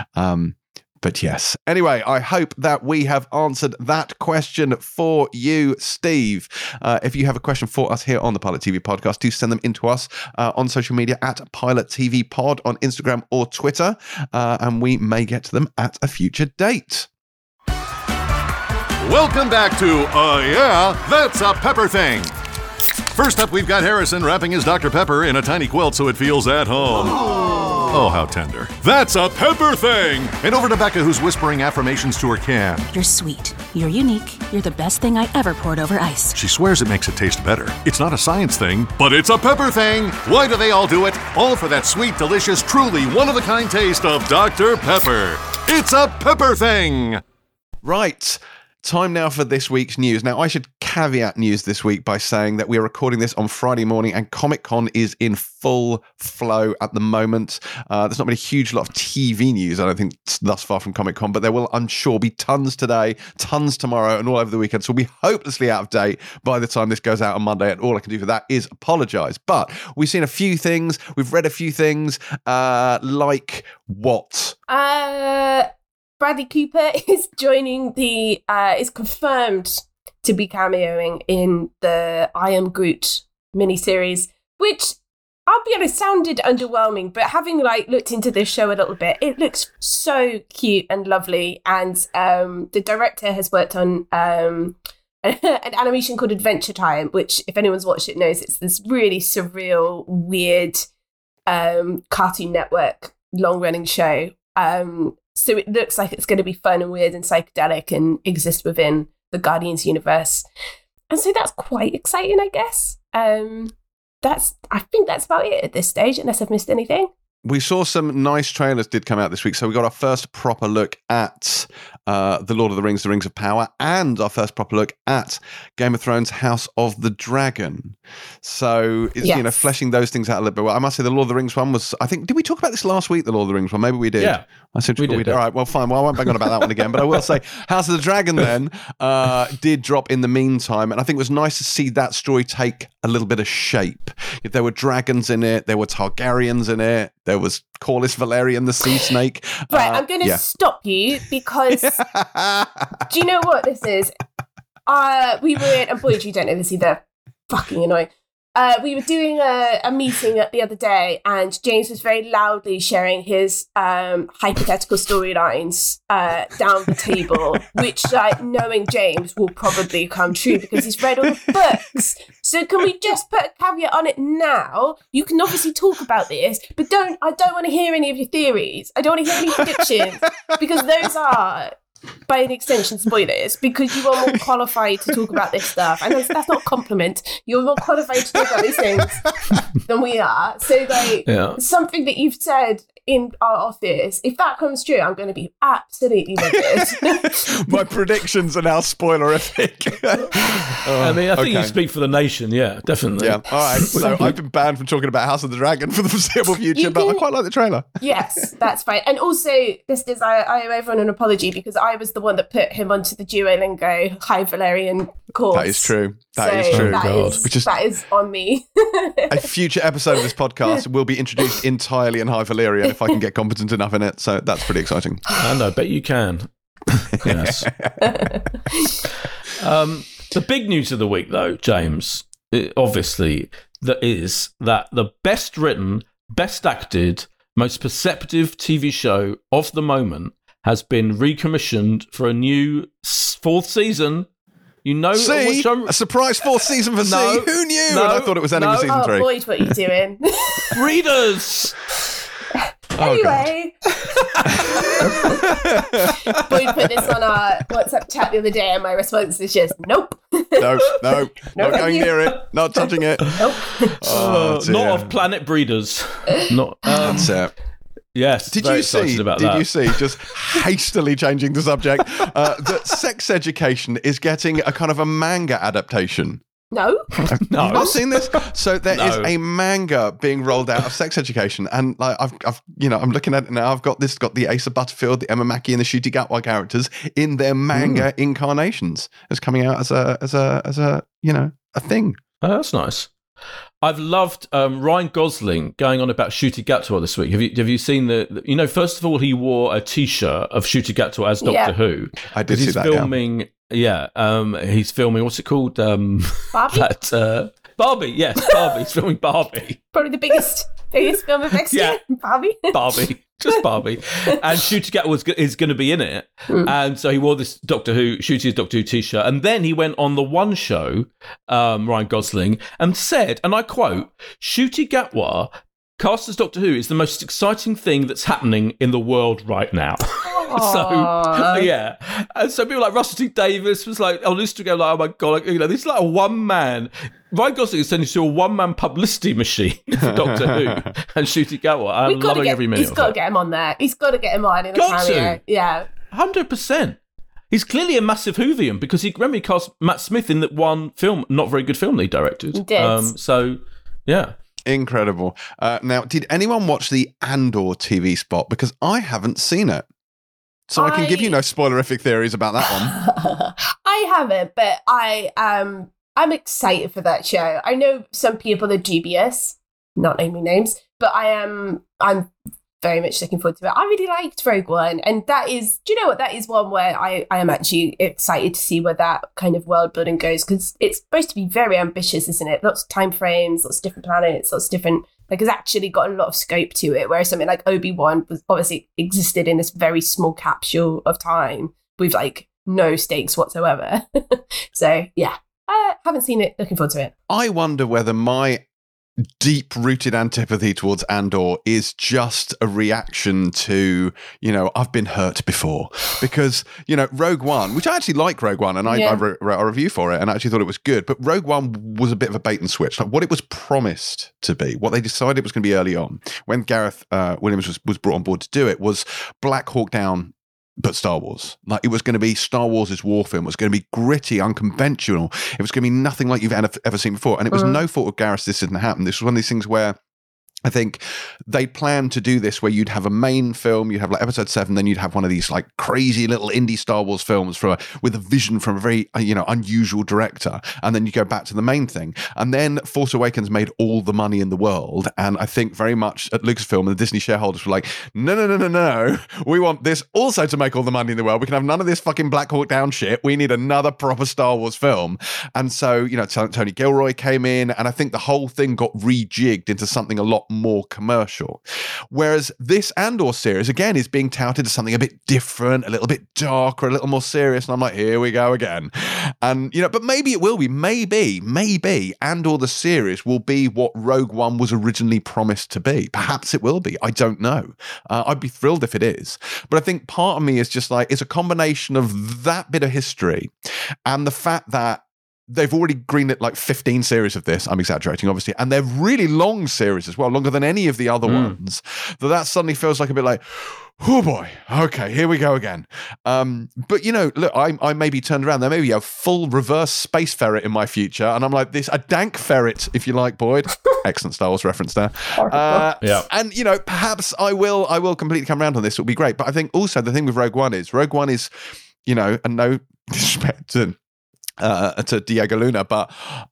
Um But yes. Anyway, I hope that we have answered that question for you, Steve. Uh, if you have a question for us here on the Pilot T V podcast, do send them in to us uh, on social media at Pilot T V Pod on Instagram or Twitter, uh, and we may get to them at a future date. Welcome back to Uh Yeah, That's a Pepper Thing. First up, we've got Harrison wrapping his Doctor Pepper in a tiny quilt so it feels at home. Oh, how tender. That's a Pepper Thing! And over to Becca, who's whispering affirmations to her can. You're sweet. You're unique. You're the best thing I ever poured over ice. She swears it makes it taste better. It's not a science thing, but it's a Pepper Thing! Why do they all do it? All for that sweet, delicious, truly one-of-a-kind taste of Doctor Pepper. It's a Pepper Thing! Right. Time now for this week's news. Now, I should caveat news this week by saying that we are recording this on Friday morning and Comic-Con is in full flow at the moment. Uh, there's not been a huge lot of T V news, I don't think, thus far from Comic-Con, but there will, I'm sure, be tons today, tons tomorrow, and all over the weekend. So we'll be hopelessly out of date by the time this goes out on Monday, and all I can do for that is apologise. But we've seen a few things, we've read a few things, uh, like what? Uh... Bradley Cooper is joining the, uh, is confirmed to be cameoing in the I Am Groot miniseries, which, I'll be honest, sounded underwhelming, but having like looked into this show a little bit, it looks so cute and lovely. And um, the director has worked on um, an animation called Adventure Time, which, if anyone's watched it, knows it's this really surreal, weird um, Cartoon Network long-running show. Um, So it looks like it's going to be fun and weird and psychedelic and exist within the Guardians universe. And so that's quite exciting, I guess. Um, that's I think that's about it at this stage, unless I've missed anything. we saw some nice trailers did come out this week. So we got our first proper look at uh, The Lord of the Rings, The Rings of Power, and our first proper look at Game of Thrones, House of the Dragon. So, it's, Yes. you know, fleshing those things out a little bit. Well, I must say The Lord of the Rings one was, I think, did we talk about this last week, The Lord of the Rings one? Maybe we did. Yeah, I said we we did, did. yeah. All right, well, fine. Well, I won't bang on about that one again. But I will say House of the Dragon then uh, did drop in the meantime. And I think it was nice to see that story take a little bit of shape. If there were dragons in it, there were Targaryens in it, there was Corlys Valerian, the sea snake. Right, Uh, I'm going to yeah. stop you because do you know what this is? Uh, we were in, and boy, you don't know this either. Fucking annoying. Uh, we were doing a, a meeting the other day, and James was very loudly sharing his um, hypothetical storylines uh, down the table, which, like, knowing James, will probably come true because he's read all the books. So, can we just put a caveat on it now? You can obviously talk about this, but don't. I don't want to hear any of your theories. I don't want to hear any predictions because those are, by an extension, spoilers, because you are more qualified to talk about this stuff. And that's, that's not a compliment. You're more qualified to talk about these things than we are. So, like, Yeah. something that you've said in our office, if that comes true, I'm going to be absolutely livid. My predictions are now spoilerific. I mean, I think you okay. speak for the nation. Yeah, definitely. Yeah. All right. So I've been banned from talking about House of the Dragon for the foreseeable future, You but I can- quite like the trailer. Yes, that's fine. And also, listeners, I, I owe everyone an apology because I was the one that put him onto the Duolingo High Valerian course. That is true. That so is true. That God. is, Which is- that is on me. A future episode of this podcast will be introduced entirely in High Valyrian if I can get competent enough in it. So that's pretty exciting. And I bet you can. Yes. um, the big news of the week, though, James, i- obviously, that is that the best written, best acted, most perceptive T V show of the moment has been recommissioned for a new s- fourth season. You know, See? which I'm, A surprise fourth season for No. C. Who knew? No. And I thought it was ending No. with season Oh, three. Boyd, what are you doing? readers. Anyway, Boyd put this on our WhatsApp chat the other day, and my response is just nope. No, no, No, not thank going you. near it, not touching it. Nope. Oh, Uh, dear. not of Planet Breeders. Not. Um, That's it. yes. Did very you excited see? About Did that. you see? Just hastily changing the subject. Uh, that Sex Education is getting a kind of a manga adaptation. No. No. You've not seen this? So there is No. a manga being rolled out of Sex Education, and like I've, I've, you know, I'm looking at it now. I've got this, got the Asa Butterfield, the Emma Mackey, and the Ncuti Gatwa characters in their manga Mm. incarnations. It's coming out as a, as a, as a, you know, a thing. Oh, that's nice. I've loved um, Ryan Gosling going on about Ncuti Gatwa this week. Have you have you seen the, the? You know, first of all, he wore a T-shirt of Ncuti Gatwa as Doctor Yeah. Who. I did 'Cause see he's that. Yeah. filming. Yeah, um, he's filming. What's it called? Um, Barbie? that uh, Barbie. Yes, Barbie. He's filming Barbie. Probably the biggest, biggest film of next Yeah. year. Barbie. Barbie, just Barbie, and Ncuti Gatwa was, is going to be in it, Mm. and so he wore this Doctor Who, Ncuti Doctor Who T-shirt, and then he went on the One Show, um, Ryan Gosling, and said, and I quote, "Ncuti Gatwa, cast as Doctor Who, is the most exciting thing that's happening in the world right now." So Aw. yeah, and so people like Russell T Davis was like on Instagram, like, oh my god, like, you know, this is like a one man. Ryan Gosling is turning into a one man publicity machine for Doctor Who and Ncuti Gatwa. I'm We've gotta loving get, every minute He's of got to it. get him on there. He's got to get him on in a Got cameo. to. Yeah. Hundred percent. He's clearly a massive Whovian because he remember he cast Matt Smith in that one film, not very good film that he directed. He did. Um, so yeah. Incredible. Uh, now, did anyone watch the Andor T V spot? Because I haven't seen it. So I, can give you I- no spoilerific theories about that one. I haven't, but I um I'm excited for that show. I know some people are dubious, not naming names, but I am I'm very much looking forward to it. I really liked Rogue One, and that is, do you know what? That is one where I, I am actually excited to see where that kind of world building goes, because it's supposed to be very ambitious, isn't it? Lots of time frames, lots of different planets, lots of different, like, it's actually got a lot of scope to it, whereas something like Obi-Wan was obviously existed in this very small capsule of time with like no stakes whatsoever. So yeah, I haven't seen it, looking forward to it. I wonder whether my deep-rooted antipathy towards Andor is just a reaction to, you know, I've been hurt before. Because, you know, Rogue One, which I actually like Rogue One, and I, yeah. I wrote a review for it and I actually thought it was good, but Rogue One was a bit of a bait and switch. Like what it was promised to be, what they decided was going to be early on, when Gareth uh, Williams was, was brought on board to do it, was Black Hawk Down but Star Wars. Like it was going to be Star Wars' war film. It was going to be gritty, unconventional. It was going to be nothing like you've ever, ever seen before. And it was mm. no fault of Gareth this didn't happen. This was one of these things where I think they planned to do this where you'd have a main film, you'd have like episode seven, then you'd have one of these like crazy little indie Star Wars films for a, with a vision from a very, you know, unusual director. And then you go back to the main thing. And then Force Awakens made all the money in the world. And I think very much at Lucasfilm and the Disney shareholders were like, no, no, no, no, no. We want this also to make all the money in the world. We can have none of this fucking Black Hawk Down shit. We need another proper Star Wars film. And so, you know, Tony Gilroy came in and I think the whole thing got rejigged into something a lot more commercial. Whereas this Andor series, again, is being touted as something a bit different, a little bit darker, a little more serious. And I'm like, here we go again. And, you know, but maybe it will be. Maybe, maybe Andor the series will be what Rogue One was originally promised to be. Perhaps it will be. I don't know. Uh, I'd be thrilled if it is. But I think part of me is just like, it's a combination of that bit of history and the fact that they've already greenlit like fifteen series of this. I'm exaggerating, obviously. And they're really long series as well, longer than any of the other mm. ones. That that suddenly feels like a bit like, oh boy, okay, here we go again. Um, but, you know, look, I, I may be turned around. There may be a full reverse space ferret in my future. And I'm like this, a dank ferret, if you like, Boyd. Excellent Star Wars reference there. Uh, yeah. And, you know, perhaps I will, I will completely come around on this. It'll be great. But I think also the thing with Rogue One is, Rogue One is, you know, and no disrespect to Uh, to Diego Luna, but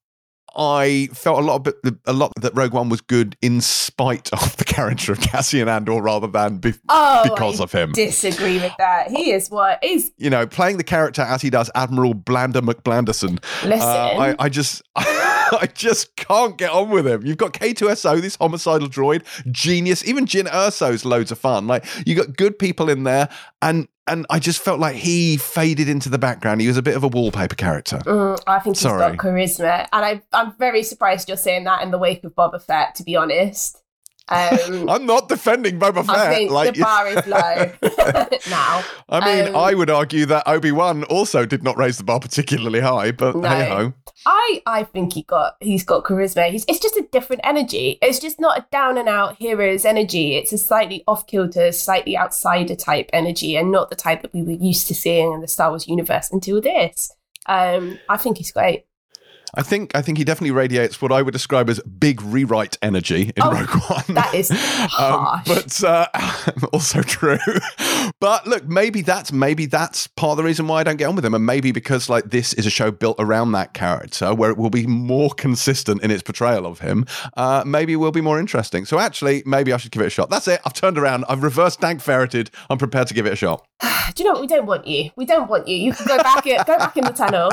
I felt a lot of bit, a lot that Rogue One was good in spite of the character of Cassian Andor rather than be- oh, because I of him. Disagree with that. He is what is you know playing the character as he does, Admiral Blander McBlanderson. Listen, uh, I, I just. I just can't get on with him. You've got K two S O, this homicidal droid, genius. Even Jyn Erso's loads of fun. Like you got good people in there, and and I just felt like he faded into the background. He was a bit of a wallpaper character. Mm, I think he's Sorry. got charisma, and I, I'm very surprised you're saying that in the wake of Boba Fett. To be honest, um, I'm not defending Boba Fett. I think like, the bar is low now. I mean, um, I would argue that Obi-Wan also did not raise the bar particularly high, but no. hey ho. I, I think he got he's got charisma. He's, it's just a different energy. It's just not a down and out hero's energy. It's a slightly off kilter, slightly outsider type energy, and not the type that we were used to seeing in the Star Wars universe until this. Um, I think he's great. I think I think he definitely radiates what I would describe as big rewrite energy in oh, Rogue One. That is harsh, um, but uh, also true. But look, maybe that's maybe that's part of the reason why I don't get on with him, and maybe because like this is a show built around that character, where it will be more consistent in its portrayal of him. Uh, maybe it will be more interesting. So actually, maybe I should give it a shot. That's it. I've turned around. I've reverse dank ferreted. I'm prepared to give it a shot. Do you know what? We don't want you. We don't want you. You can go back. Go back in the tunnel.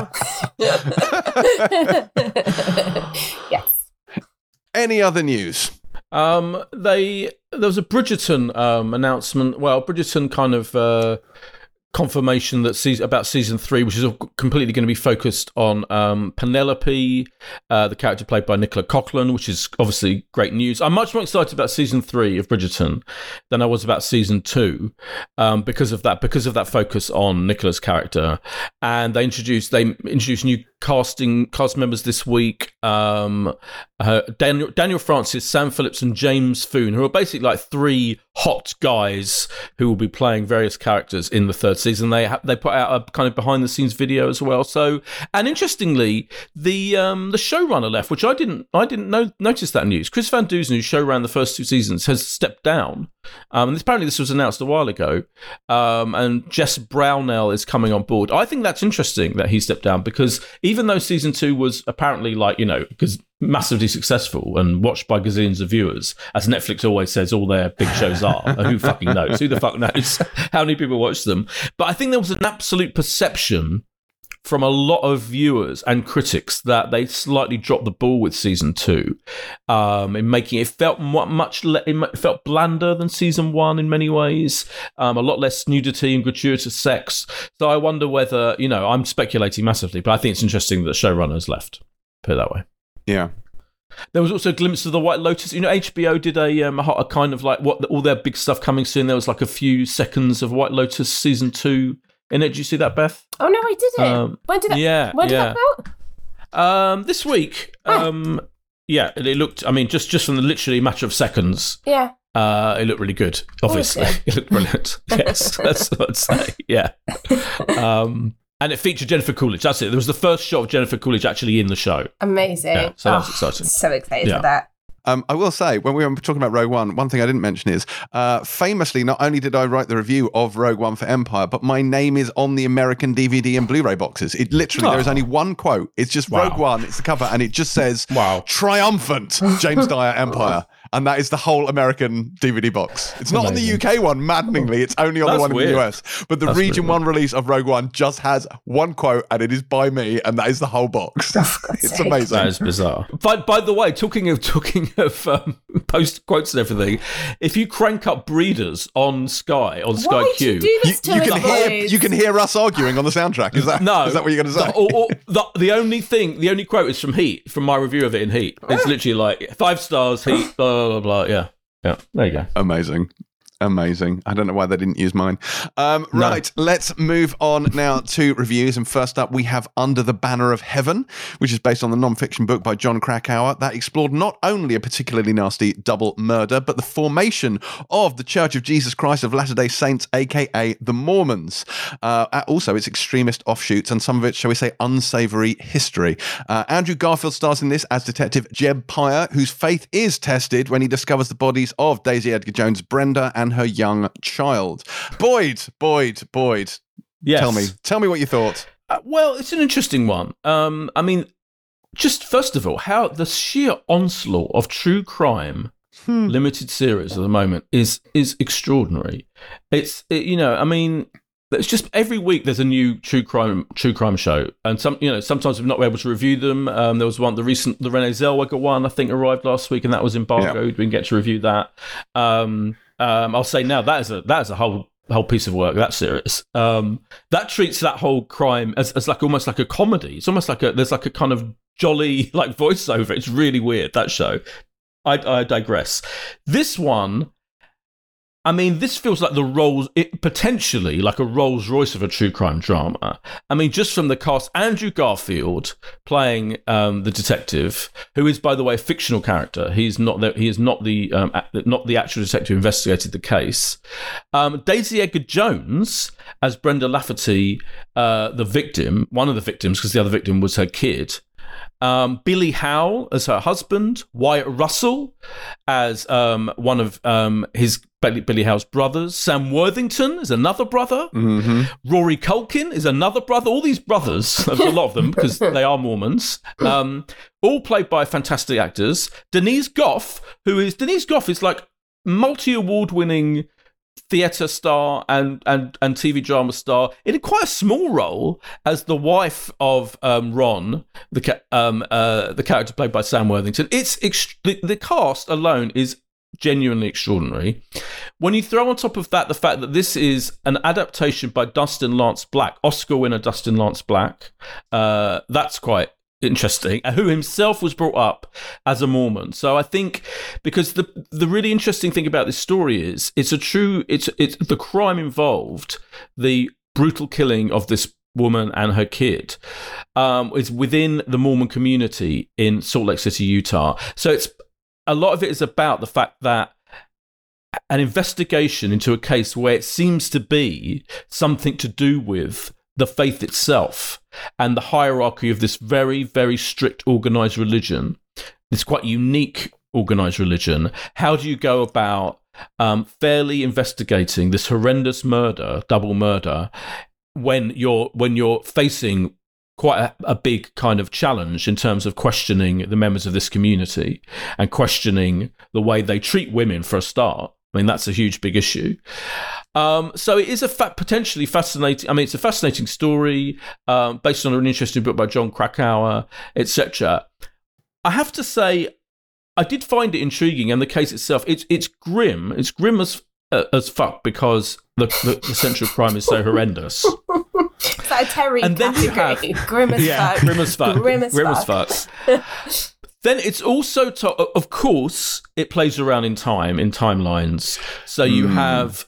Yes. Any other news? Um, they there was a Bridgerton um, announcement. Well, Bridgerton kind of uh, confirmation that season, about season three, which is completely going to be focused on um, Penelope, uh, the character played by Nicola Coughlan, which is obviously great news. I'm much more excited about season three of Bridgerton than I was about season two um, because of that. Because of that focus on Nicola's character, and they introduced they introduced new casting cast members this week. Um, uh, Daniel Daniel Francis, Sam Phillips, and James Foon, who are basically like three hot guys who will be playing various characters in the third season. They ha- they put out a kind of behind the scenes video as well. So, and interestingly, the um, the showrunner left, which I didn't I didn't know, notice that news. Chris Van Dusen, who show ran the first two seasons, has stepped down. Um, and apparently this was announced a while ago. Um, and Jess Brownell is coming on board. I think that's interesting that he stepped down, because even though season two was apparently like, you know, because massively successful and watched by gazillions of viewers, as Netflix always says all their big shows are. Who fucking knows? Who the fuck knows how many people watch them? But I think there was an absolute perception from a lot of viewers and critics that they slightly dropped the ball with season two, um, in making it felt much le- it felt blander than season one in many ways. Um, a lot less nudity and gratuitous sex. So I wonder whether, you know, I'm speculating massively, but I think it's interesting that the showrunners left. Put it that way. Yeah. There was also a glimpse of the White Lotus. You know, H B O did a, um, a kind of like what all their big stuff coming soon. There was like a few seconds of White Lotus season two in it. Did you see that, Beth? Oh no, I didn't. Um, when did that? yeah, when did yeah. that come out? Um, this week. Ah. Um, yeah, it, it looked. I mean, just just from the literally matter of seconds. Yeah. Uh, it looked really good. Obviously, Awesome. it looked brilliant. Yes, that's what I'd say. Yeah. Um, and it featured Jennifer Coolidge. That's it. There was the first shot of Jennifer Coolidge actually in the show. Amazing. Yeah, so that's Oh, exciting. So excited Yeah. for that. Um, I will say, when we were talking about Rogue One, one thing I didn't mention is, uh, famously, not only did I write the review of Rogue One for Empire, but my name is on the American D V D and Blu-ray boxes. It literally, Oh. there is only one quote. It's just Wow. Rogue One. It's the cover, and it just says, Wow. triumphant James Dyer Empire. And that is the whole American D V D box. It's not on the U K one, maddeningly. It's only on That's the one weird. in the U S. But the That's region really one release of Rogue One just has one quote, and it is by me, and that is the whole box. It's sake. amazing. That is bizarre. By by the way, talking of talking of um, post quotes and everything, if you crank up Breeders on Sky on Sky Why Q, do you do You, this to you us, can hear boys? you can hear us arguing on the soundtrack. Is that no, is that what you're going to say? The, or, or, the, the only thing, the only quote is from Heat, from my review of it in Heat. It's literally like five stars, Heat, blah blah blah. blah. Yeah, yeah. There you go. Amazing. Amazing. I don't know why they didn't use mine. Um, No. right, let's move on now to reviews. And first up, we have Under the Banner of Heaven, which is based on the non-fiction book by John Krakauer that explored not only a particularly nasty double murder, but the formation of the Church of Jesus Christ of Latter-day Saints, aka the Mormons. Uh, also, its extremist offshoots and some of its, shall we say, unsavory history. Uh, Andrew Garfield stars in this as Detective Jeb Pyre, whose faith is tested when he discovers the bodies of Daisy Edgar Jones, Brenda, and her young child. Boyd, Boyd, Boyd. Yes. Tell me, tell me what you thought. Uh, well, it's an interesting one. Um, I mean, just first of all, how the sheer onslaught of true crime limited series at the moment is is extraordinary. It's it, you know, I mean, it's just every week there's a new true crime true crime show, and some you know sometimes we're not able to review them. Um, there was one, the recent the Renee Zellweger one, I think arrived last week, and that was embargoed. Yeah. We didn't get to review that. Um, um, I'll say now that is a that is a whole whole piece of work. That series um, that treats that whole crime as, as like almost like a comedy. It's almost like a there's like a kind of jolly like voiceover. It's really weird, that show. I, I digress. This one, I mean, this feels like the Rolls, it, potentially like a Rolls Royce of a true crime drama. I mean, just from the cast, Andrew Garfield playing um, the detective, who is, by the way, a fictional character. He's not the, he is not the um, a- not the actual detective who investigated the case. Um, Daisy Edgar Jones as Brenda Lafferty, uh, the victim, one of the victims, because the other victim was her kid. Um, Billy Howell as her husband, Wyatt Russell as um, one of um, his Billy, Billy Howell's brothers, Sam Worthington is another brother, Mm-hmm. Rory Culkin is another brother. All these brothers, there's a lot of them because they are Mormons, um, all played by fantastic actors. Denise Goff, who is Denise Goff is like multi-award winning theatre star and, and, and T V drama star in quite a small role as the wife of um, Ron, the ca- um, uh, the character played by Sam Worthington. It's ext- the, the cast alone is genuinely extraordinary. When you throw on top of that the fact that this is an adaptation by Dustin Lance Black, Oscar winner Dustin Lance Black, uh, that's quite interesting, who himself was brought up as a Mormon. So I think because the the really interesting thing about this story is it's a true it's it's the crime involved, the brutal killing of this woman and her kid um is within the Mormon community in Salt Lake City, Utah. So it's a lot of it is about the fact that an investigation into a case where it seems to be something to do with the faith itself and the hierarchy of this very, very strict organized religion, this quite unique organized religion. How do you go about um, fairly investigating this horrendous murder, double murder, when you're when you're facing quite a, a big kind of challenge in terms of questioning the members of this community and questioning the way they treat women for a start? I mean, that's a huge, big issue. Um, so it is a fa- potentially fascinating. I mean, it's a fascinating story um, based on an interesting book by John Krakauer, et cetera. I have to say, I did find it intriguing, and the case itself, it's it's grim. It's grim as uh, as fuck because the, the the central crime is so horrendous. It's like a Terry And then you category. have- Grim as yeah, fuck. grim as fuck. Grim as Grim as fuck. fuck. Then it's also, to- of course, it plays around in time, in timelines. So you Mm. have,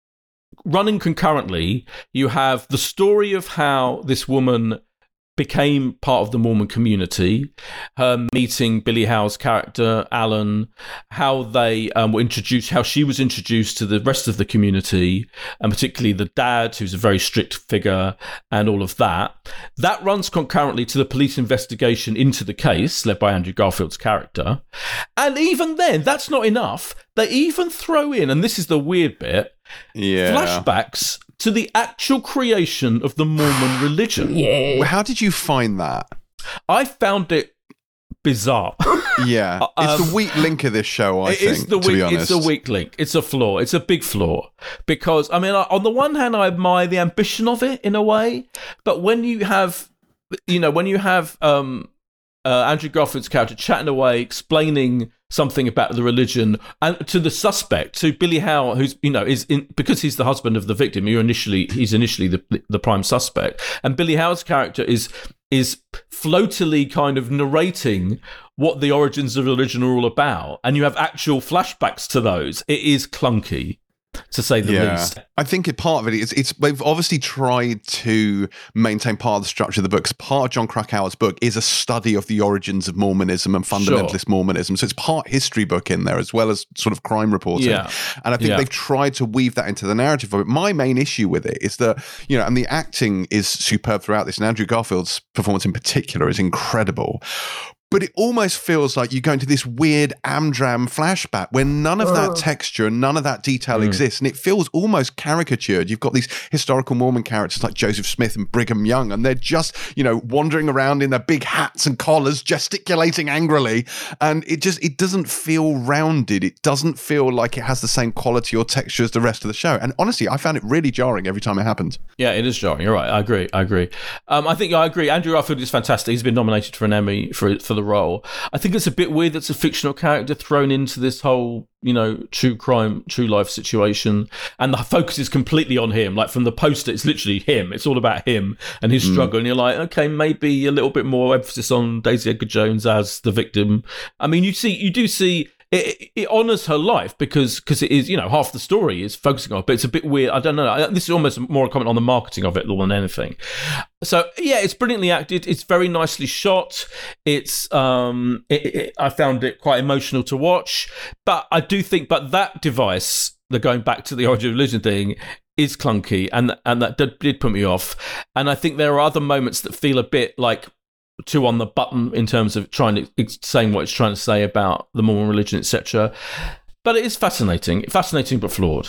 running concurrently, you have the story of how this woman became part of the Mormon community, her meeting Billy Howe's character, Alan, how they um, were introduced, how she was introduced to the rest of the community, and particularly the dad, who's a very strict figure, and all of that. That runs concurrently to the police investigation into the case, led by Andrew Garfield's character. And even then, that's not enough. They even throw in, and this is the weird bit, Yeah. flashbacks to the actual creation of the Mormon religion. Yeah. Well, how did you find that? I found it bizarre. Yeah, it's Um, the weak link of this show. I It think, is the to be weak, honest, it's a weak link. It's a flaw. It's a big flaw because I mean, on the one hand, I admire the ambition of it in a way, but when you have, you know, when you have um, uh, Andrew Garfield's character chatting away, explaining something about the religion, and to the suspect, to Billy Howe, who's, you know, is in, because he's the husband of the victim. You're initially, he's initially the the prime suspect, and Billy Howe's character is is floatily kind of narrating what the origins of religion are all about, and you have actual flashbacks to those. It is clunky, to say the yeah. least. I think it, part of it is it's they've obviously tried to maintain part of the structure of the book. 'Cause part of John Krakauer's book is a study of the origins of Mormonism and fundamentalist Sure. Mormonism. So it's part history book in there as well as sort of crime reporting. Yeah. And I think Yeah. they've tried to weave that into the narrative of it. My main issue with it is that, you know, and the acting is superb throughout this, and Andrew Garfield's performance in particular is incredible. But it almost feels like you go into this weird Amdram flashback where none of that texture and none of that detail Mm. exists. And it feels almost caricatured. You've got these historical Mormon characters like Joseph Smith and Brigham Young, and they're just, you know, wandering around in their big hats and collars, gesticulating angrily. And it just, it doesn't feel rounded. It doesn't feel like it has the same quality or texture as the rest of the show. And honestly, I found it really jarring every time it happened. Yeah, it is jarring. You're right. I agree. I agree. Um, I think I agree. Andrew Garfield is fantastic. He's been nominated for an Emmy for for the role. I think it's a bit weird that's a fictional character thrown into this whole, you know, true crime, true life situation, and the focus is completely on him. Like from the poster, it's literally him. It's all about him and his struggle. And you're like, okay, maybe a little bit more emphasis on Daisy Edgar Jones as the victim. I mean, you see, you do see. It, it honors her life because because it is, you know, half the story is focusing on it, but it's a bit weird. I don't know. This is almost more a comment on the marketing of it than anything. So yeah, it's brilliantly acted. It's very nicely shot. It's um, it, it, I found it quite emotional to watch. But I do think, but that device, the going back to the origin of religion thing, is clunky, and and that did, did put me off. And I think there are other moments that feel a bit like too on the button in terms of trying to it's saying what it's trying to say about the Mormon religion, et cetera. But it is fascinating, fascinating but flawed.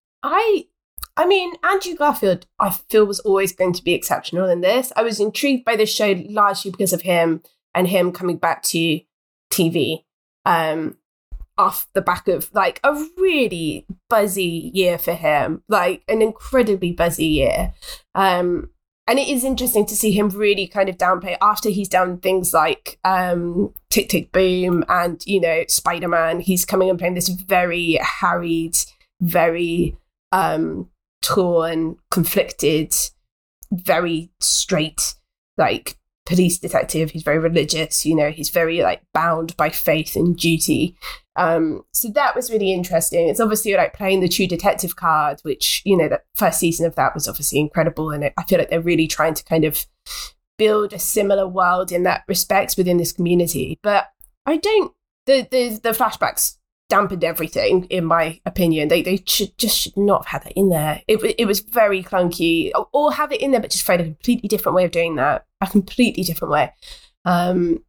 I, I mean, Andrew Garfield, I feel was always going to be exceptional in this. I was intrigued by this show largely because of him and him coming back to T V, um, off the back of like a really buzzy year for him, like an incredibly buzzy year. Um, And it is interesting to see him really kind of downplay after he's done things like um, Tick, Tick, Boom and, you know, Spider-Man. He's coming and playing this very harried, very um, torn, conflicted, very straight, like, police detective. He's very religious, you know, he's very, like, bound by faith and duty. Um, so that was really interesting. It's obviously like playing the true detective card, which, you know, the first season of that was obviously incredible. And it, I feel like they're really trying to kind of build a similar world in that respect within this community. But I don't, the the, the flashbacks dampened everything, in my opinion. They they should just should not have had that in there. It, it was very clunky. Or, or have it in there, but just find a completely different way of doing that. A completely different way. Um,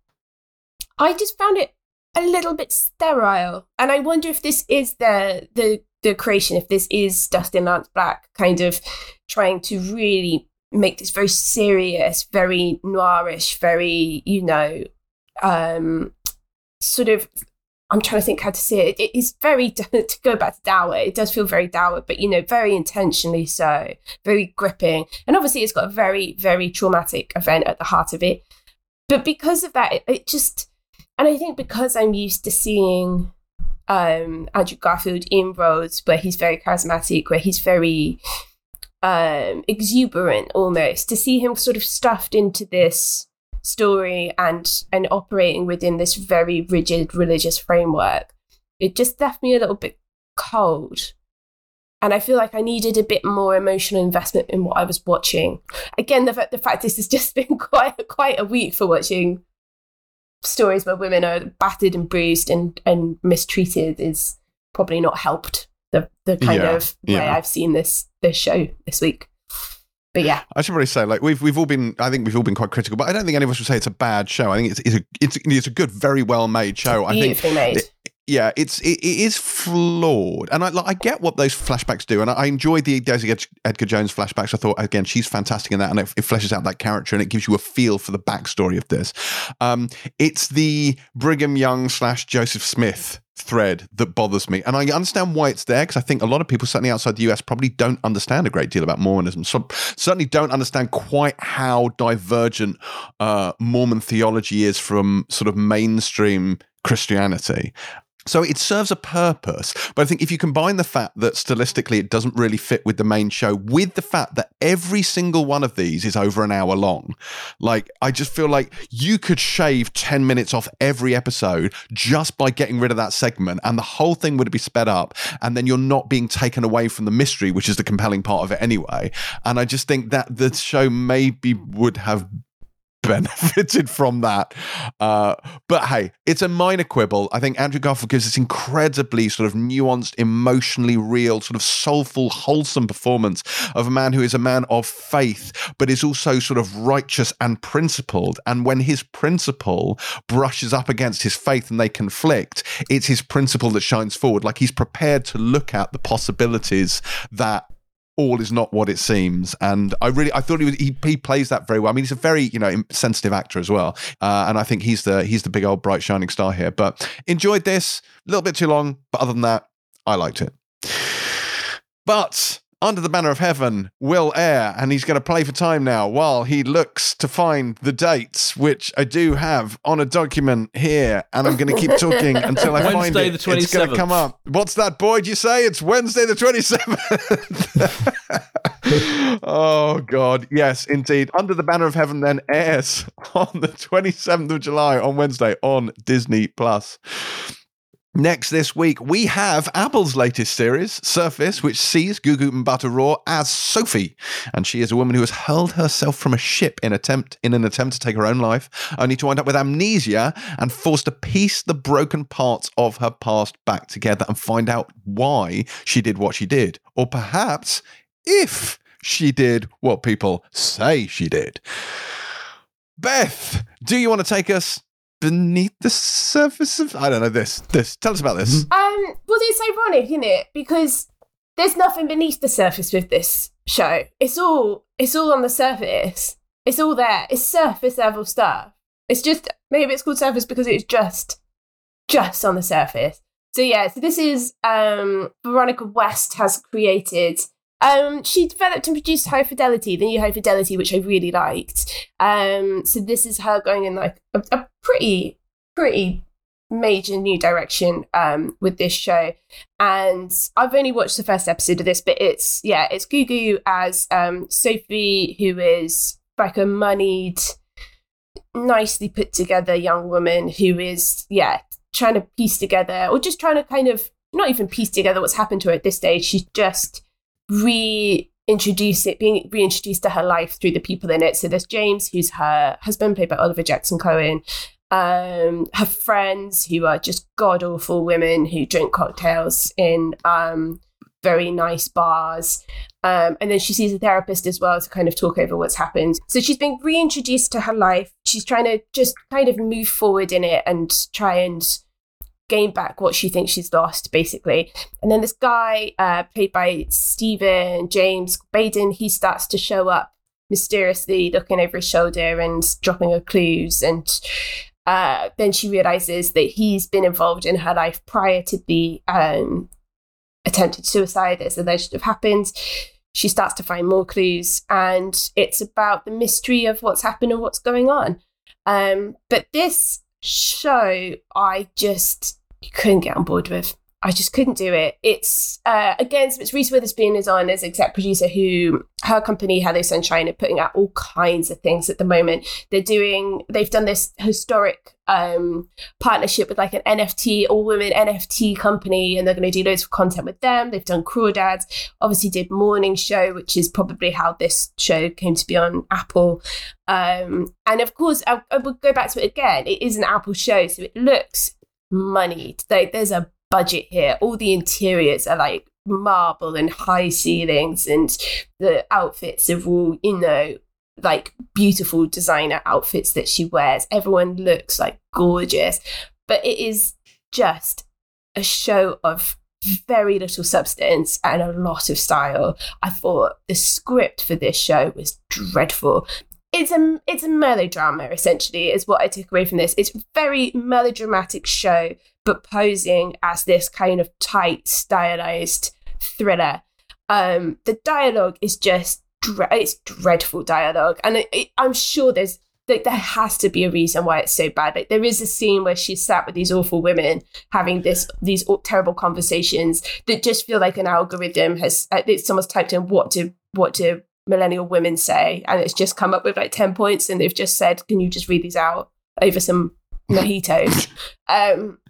I just found it a little bit sterile, and I wonder if this is the the the creation, if this is Dustin Lance Black kind of trying to really make this very serious, very noirish, very, you know, um, sort of. I'm trying to think how to say it. It is very, to go back to dour, it does feel very dour, but, you know, very intentionally so, very gripping. And obviously it's got a very, very traumatic event at the heart of it. But because of that, it, it just, and I think because I'm used to seeing um, Andrew Garfield in roles where he's very charismatic, where he's very um, exuberant almost, to see him sort of stuffed into this story and and operating within this very rigid religious framework, it just left me a little bit cold. And I feel like I needed a bit more emotional investment in what I was watching. Again, the, the fact this has just been quite quite a week for watching stories where women are battered and bruised and, and mistreated is probably not helped the the kind Yeah, of way yeah. I've seen this this show this week. But yeah, I should probably say, like, we've we've all been, I think we've all been quite critical, but I don't think any of us would say it's a bad show. I think it's it's a it's, it's a good, very well made show. I think beautifully made. it- yeah, it's it, it is flawed, and I like I get what those flashbacks do, and I, I enjoyed the Daisy Ed- Edgar Jones flashbacks. I thought again she's fantastic in that, and it, it fleshes out that character, and it gives you a feel for the backstory of this. Um, it's the Brigham Young slash Joseph Smith thread that bothers me, and I understand why it's there, because I think a lot of people, certainly outside the U S, probably don't understand a great deal about Mormonism. So certainly don't understand quite how divergent uh, Mormon theology is from sort of mainstream Christianity. So it serves a purpose, but I think if you combine the fact that stylistically it doesn't really fit with the main show, with the fact that every single one of these is over an hour long, like I just feel like you could shave ten minutes off every episode just by getting rid of that segment, and the whole thing would be sped up, and then you're not being taken away from the mystery, which is the compelling part of it anyway. And I just think that the show maybe would have benefited from that. Uh, but hey, it's a minor quibble. I think Andrew Garfield gives this incredibly sort of nuanced, emotionally real, sort of soulful, wholesome performance of a man who is a man of faith, but is also sort of righteous and principled. And when his principle brushes up against his faith and they conflict, it's his principle that shines forward. Like he's prepared to look at the possibilities that all is not what it seems. And I really, I thought he was, he, he plays that very well. I mean, he's a very, you know, sensitive actor as well. Uh, and I think he's the, he's the big old bright shining star here, but enjoyed this a little bit too long. But other than that, I liked it. But Under the Banner of Heaven will air, and he's going to play for time now while he looks to find the dates, which I do have on a document here, and I'm going to keep talking until I find Wednesday it. the It's going to twenty-seventh. come up. What's that, Boyd? You say it's Wednesday the twenty-seventh. Oh, God. Yes, indeed. Under the Banner of Heaven then airs on the twenty-seventh of July on Wednesday on Disney Plus. Next this week, we have Apple's latest series, Surface, which sees Gugu Mbatha-Raw as Sophie. And she is a woman who has hurled herself from a ship in attempt in an attempt to take her own life, only to wind up with amnesia and forced to piece the broken parts of her past back together and find out why she did what she did. Or perhaps if she did what people say she did. Beth, do you want to take us beneath the surface of, I don't know, this, this. Tell us about this. Um, well, it's ironic, isn't it? Because there's nothing beneath the surface with this show. It's all, it's all on the surface. It's all there. It's surface level stuff. It's just, maybe it's called Surface because it's just, just on the surface. So yeah, so this is, um, Veronica West has created, um, she developed and produced High Fidelity, the new High Fidelity, which I really liked. Um, so this is her going in like a, a pretty, pretty major new direction um, with this show. And I've only watched the first episode of this, but it's, yeah, it's Gugu as um, Sophie, who is like a moneyed, nicely put together young woman who is, yeah, trying to piece together, or just trying to kind of, not even piece together what's happened to her at this stage. She's just reintroduce it, being reintroduced to her life through the people in it. So there's James, who's her husband, played by Oliver Jackson Cohen. Um, her friends, who are just god awful women who drink cocktails in um, very nice bars. Um, and then she sees a therapist as well to kind of talk over what's happened. So she's been reintroduced to her life. She's trying to just kind of move forward in it and try and gain back what she thinks she's lost, basically. And then this guy, uh, played by Stephen James Baden, he starts to show up mysteriously, looking over his shoulder and dropping her clues. And uh, then she realizes that he's been involved in her life prior to the um, attempted suicide that's alleged to have happened. She starts to find more clues, and it's about the mystery of what's happened and what's going on. Um, but this show, I just couldn't get on board with. I just couldn't do it. It's, uh, again, so it's Reese Witherspoon is on as exec producer, who her company, Hello Sunshine, are putting out all kinds of things at the moment. They're doing, they've done this historic um, partnership with like an N F T, all women N F T company, and they're going to do loads of content with them. They've done Crawdads, obviously did Morning Show, which is probably how this show came to be on Apple. Um, and of course, I, I will go back to it again. It is an Apple show, so it looks moneyed. Like, there's a budget here. All the interiors are like marble and high ceilings, and the outfits are all, you know, like beautiful designer outfits that she wears. Everyone looks like gorgeous, but it is just a show of very little substance and a lot of style. I thought the script for this show was dreadful. It's a it's a melodrama, essentially, is what I took away from this. It's a very melodramatic show, but posing as this kind of tight, stylized thriller. Um, the dialogue is just dre- it's dreadful dialogue, and it, it, I'm sure there's like there has to be a reason why it's so bad. Like, there is a scene where she's sat with these awful women having this these terrible conversations that just feel like an algorithm has uh, someone's typed in what do what do millennial women say, and it's just come up with like ten points, and they've just said, can you just read these out over some mojitos? um,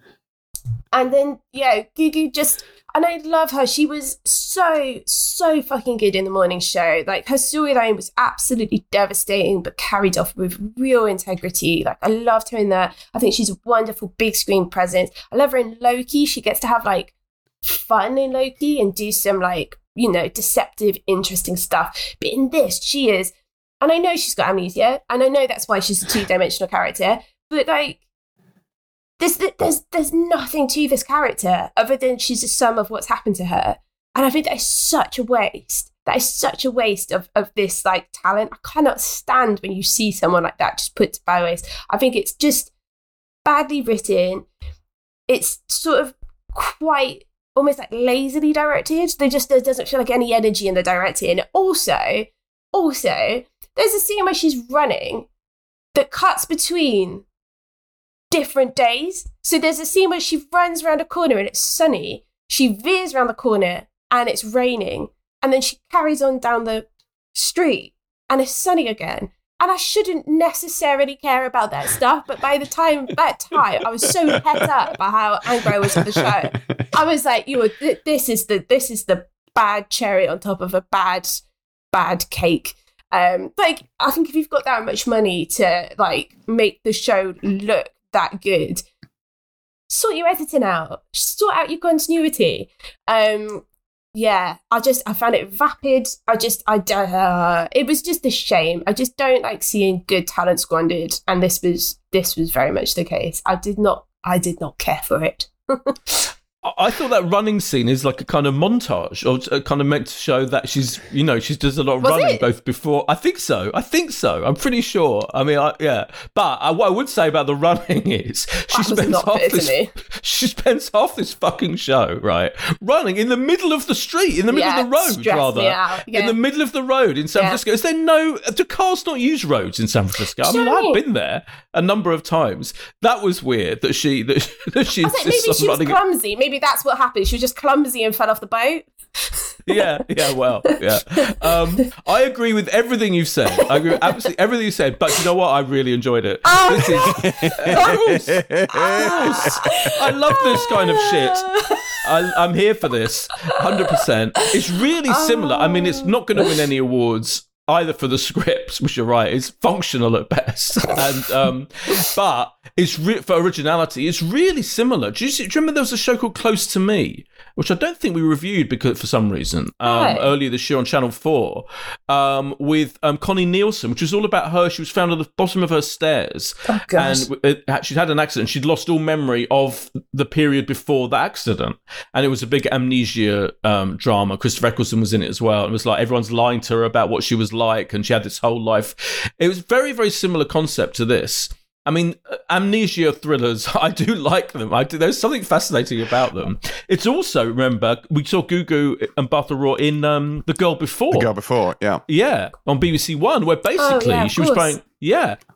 and then, yeah, Gugu just, and I love her. She was so, so fucking good in the Morning Show. Like, her storyline was absolutely devastating, but carried off with real integrity. Like, I loved her in there. I think she's a wonderful big screen presence. I love her in Loki. She gets to have like fun in Loki and do some like, you know, deceptive, interesting stuff. But in this, she is, and I know she's got amnesia, and I know that's why she's a two-dimensional character, but like, there's, there's, there's nothing to this character other than she's a sum of what's happened to her. And I think that is such a waste. That is such a waste of, of this like talent. I cannot stand when you see someone like that just put by waste. I think it's just badly written. It's sort of quite almost like lazily directed. There just there doesn't feel like any energy in the directing. Also, also, there's a scene where she's running that cuts between different days. So there's a scene where she runs around a corner and it's sunny. She veers around the corner and it's raining. And then she carries on down the street and it's sunny again. And I shouldn't necessarily care about that stuff, but by the time that time, I was so het up by how angry I was at the show. I was like, "You know, th- this is the this is the bad cherry on top of a bad bad cake." Um, like, I think if you've got that much money to like make the show look that good, sort your editing out, sort out your continuity. Um, Yeah, I just, I found it vapid. I just, I, uh, it was just a shame. I just don't like seeing good talent squandered. And this was, this was very much the case. I did not, I did not care for it. I thought that running scene is like a kind of montage, or kind of meant to show that she's, you know, she does a lot of Was running it? both before. I think so. I think so. I'm pretty sure. I mean, I, yeah. But I, what I would say about the running is she That was spends not half clear to this, me. she spends half this fucking show right running in the middle of the street, in the middle Yeah, of the road, stressed rather, me out, yeah. in the middle of the road in San Yeah. Francisco. Is there no? Do cars not use roads in San Francisco? I Do you mean, know what I I've mean? been there a number of times. That was weird that she that, that she I was like, insists maybe on she was running. clumsy. Maybe that's what happened. She was just clumsy and fell off the boat. yeah, yeah, well, yeah. Um, I agree with everything you've said. I agree with absolutely everything you said. But you know what? I really enjoyed it. Oh, this is gross. Gross. I love this kind of shit. I, I'm here for this, one hundred percent. It's really similar. I mean, it's not going to win any awards either for the scripts, which you're right, is functional at best, and um, but it's re- for originality. It's really similar. Do you, do you remember there was a show called Close to Me, which I don't think we reviewed because for some reason um, Right. earlier this year on Channel Four, um, with um, Connie Nielsen, which was all about her. She was found at the bottom of her stairs, Oh, gosh. and it, she'd had an accident. She'd lost all memory of the period before the accident, and it was a big amnesia um, drama. Christopher Eccleston was in it as well. It was like everyone's lying to her about what she was like, and she had this whole life. It was very, very similar concept to this. I mean, amnesia thrillers, I do like them. I do, there's something fascinating about them. It's also, remember, we saw Gugu and Barbara Raw in um, The Girl Before. The girl before, yeah. Yeah, on B B C One, where basically Oh, yeah, of she was course. playing, yeah,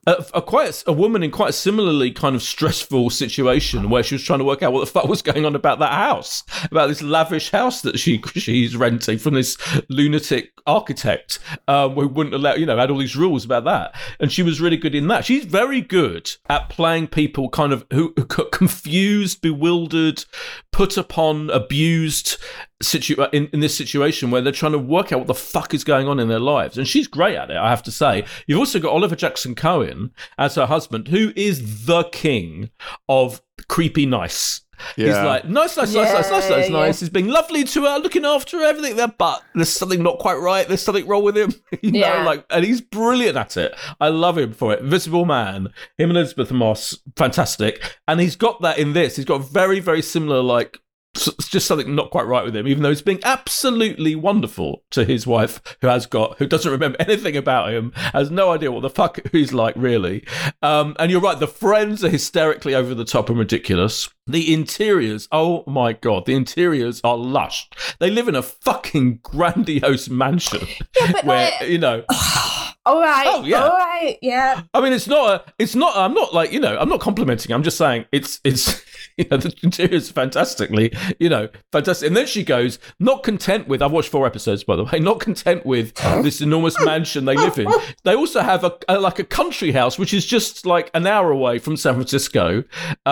a, a quite a woman in quite a similarly kind of stressful situation where she was trying to work out what the fuck was going on about that house, about this lavish house that she she's renting from this lunatic architect um, who wouldn't allow, you know, had all these rules about that. And she was really good in that. She's very good at playing people kind of who, who got confused, bewildered, put upon, abused situ- in, in this situation where they're trying to work out what the fuck is going on in their lives. And she's great at it, I have to say. You've also got Oliver Jackson Cohen as her husband, who is the king of creepy nice. Yeah. He's like, nice, nice, nice, yeah, nice, nice, nice, yeah. nice. He's being lovely to her, looking after her, everything there, but there's something not quite right. There's something wrong with him. you yeah. know, like, and he's brilliant at it. I love him for it. Invisible Man, him and Elizabeth Moss, fantastic. And he's got that in this. He's got very, very similar, like, it's just something not quite right with him, even though he's being absolutely wonderful to his wife, who has got, who doesn't remember anything about him, has no idea what the fuck he's like, really. Um, and you're right, the friends are hysterically over the top and ridiculous. The interiors, oh my God, the interiors are lush. They live in a fucking grandiose mansion yeah, but where, like, you know... All right. Oh, yeah. All right. Yeah. I mean, it's not, a, it's not, I'm not like, you know, I'm not complimenting. I'm just saying it's, it's, you know, the interior is fantastically, you know, fantastic. And then she goes, not content with, I've watched four episodes, by the way, not content with this enormous mansion they live in. They also have a, a like a country house, which is just like an hour away from San Francisco.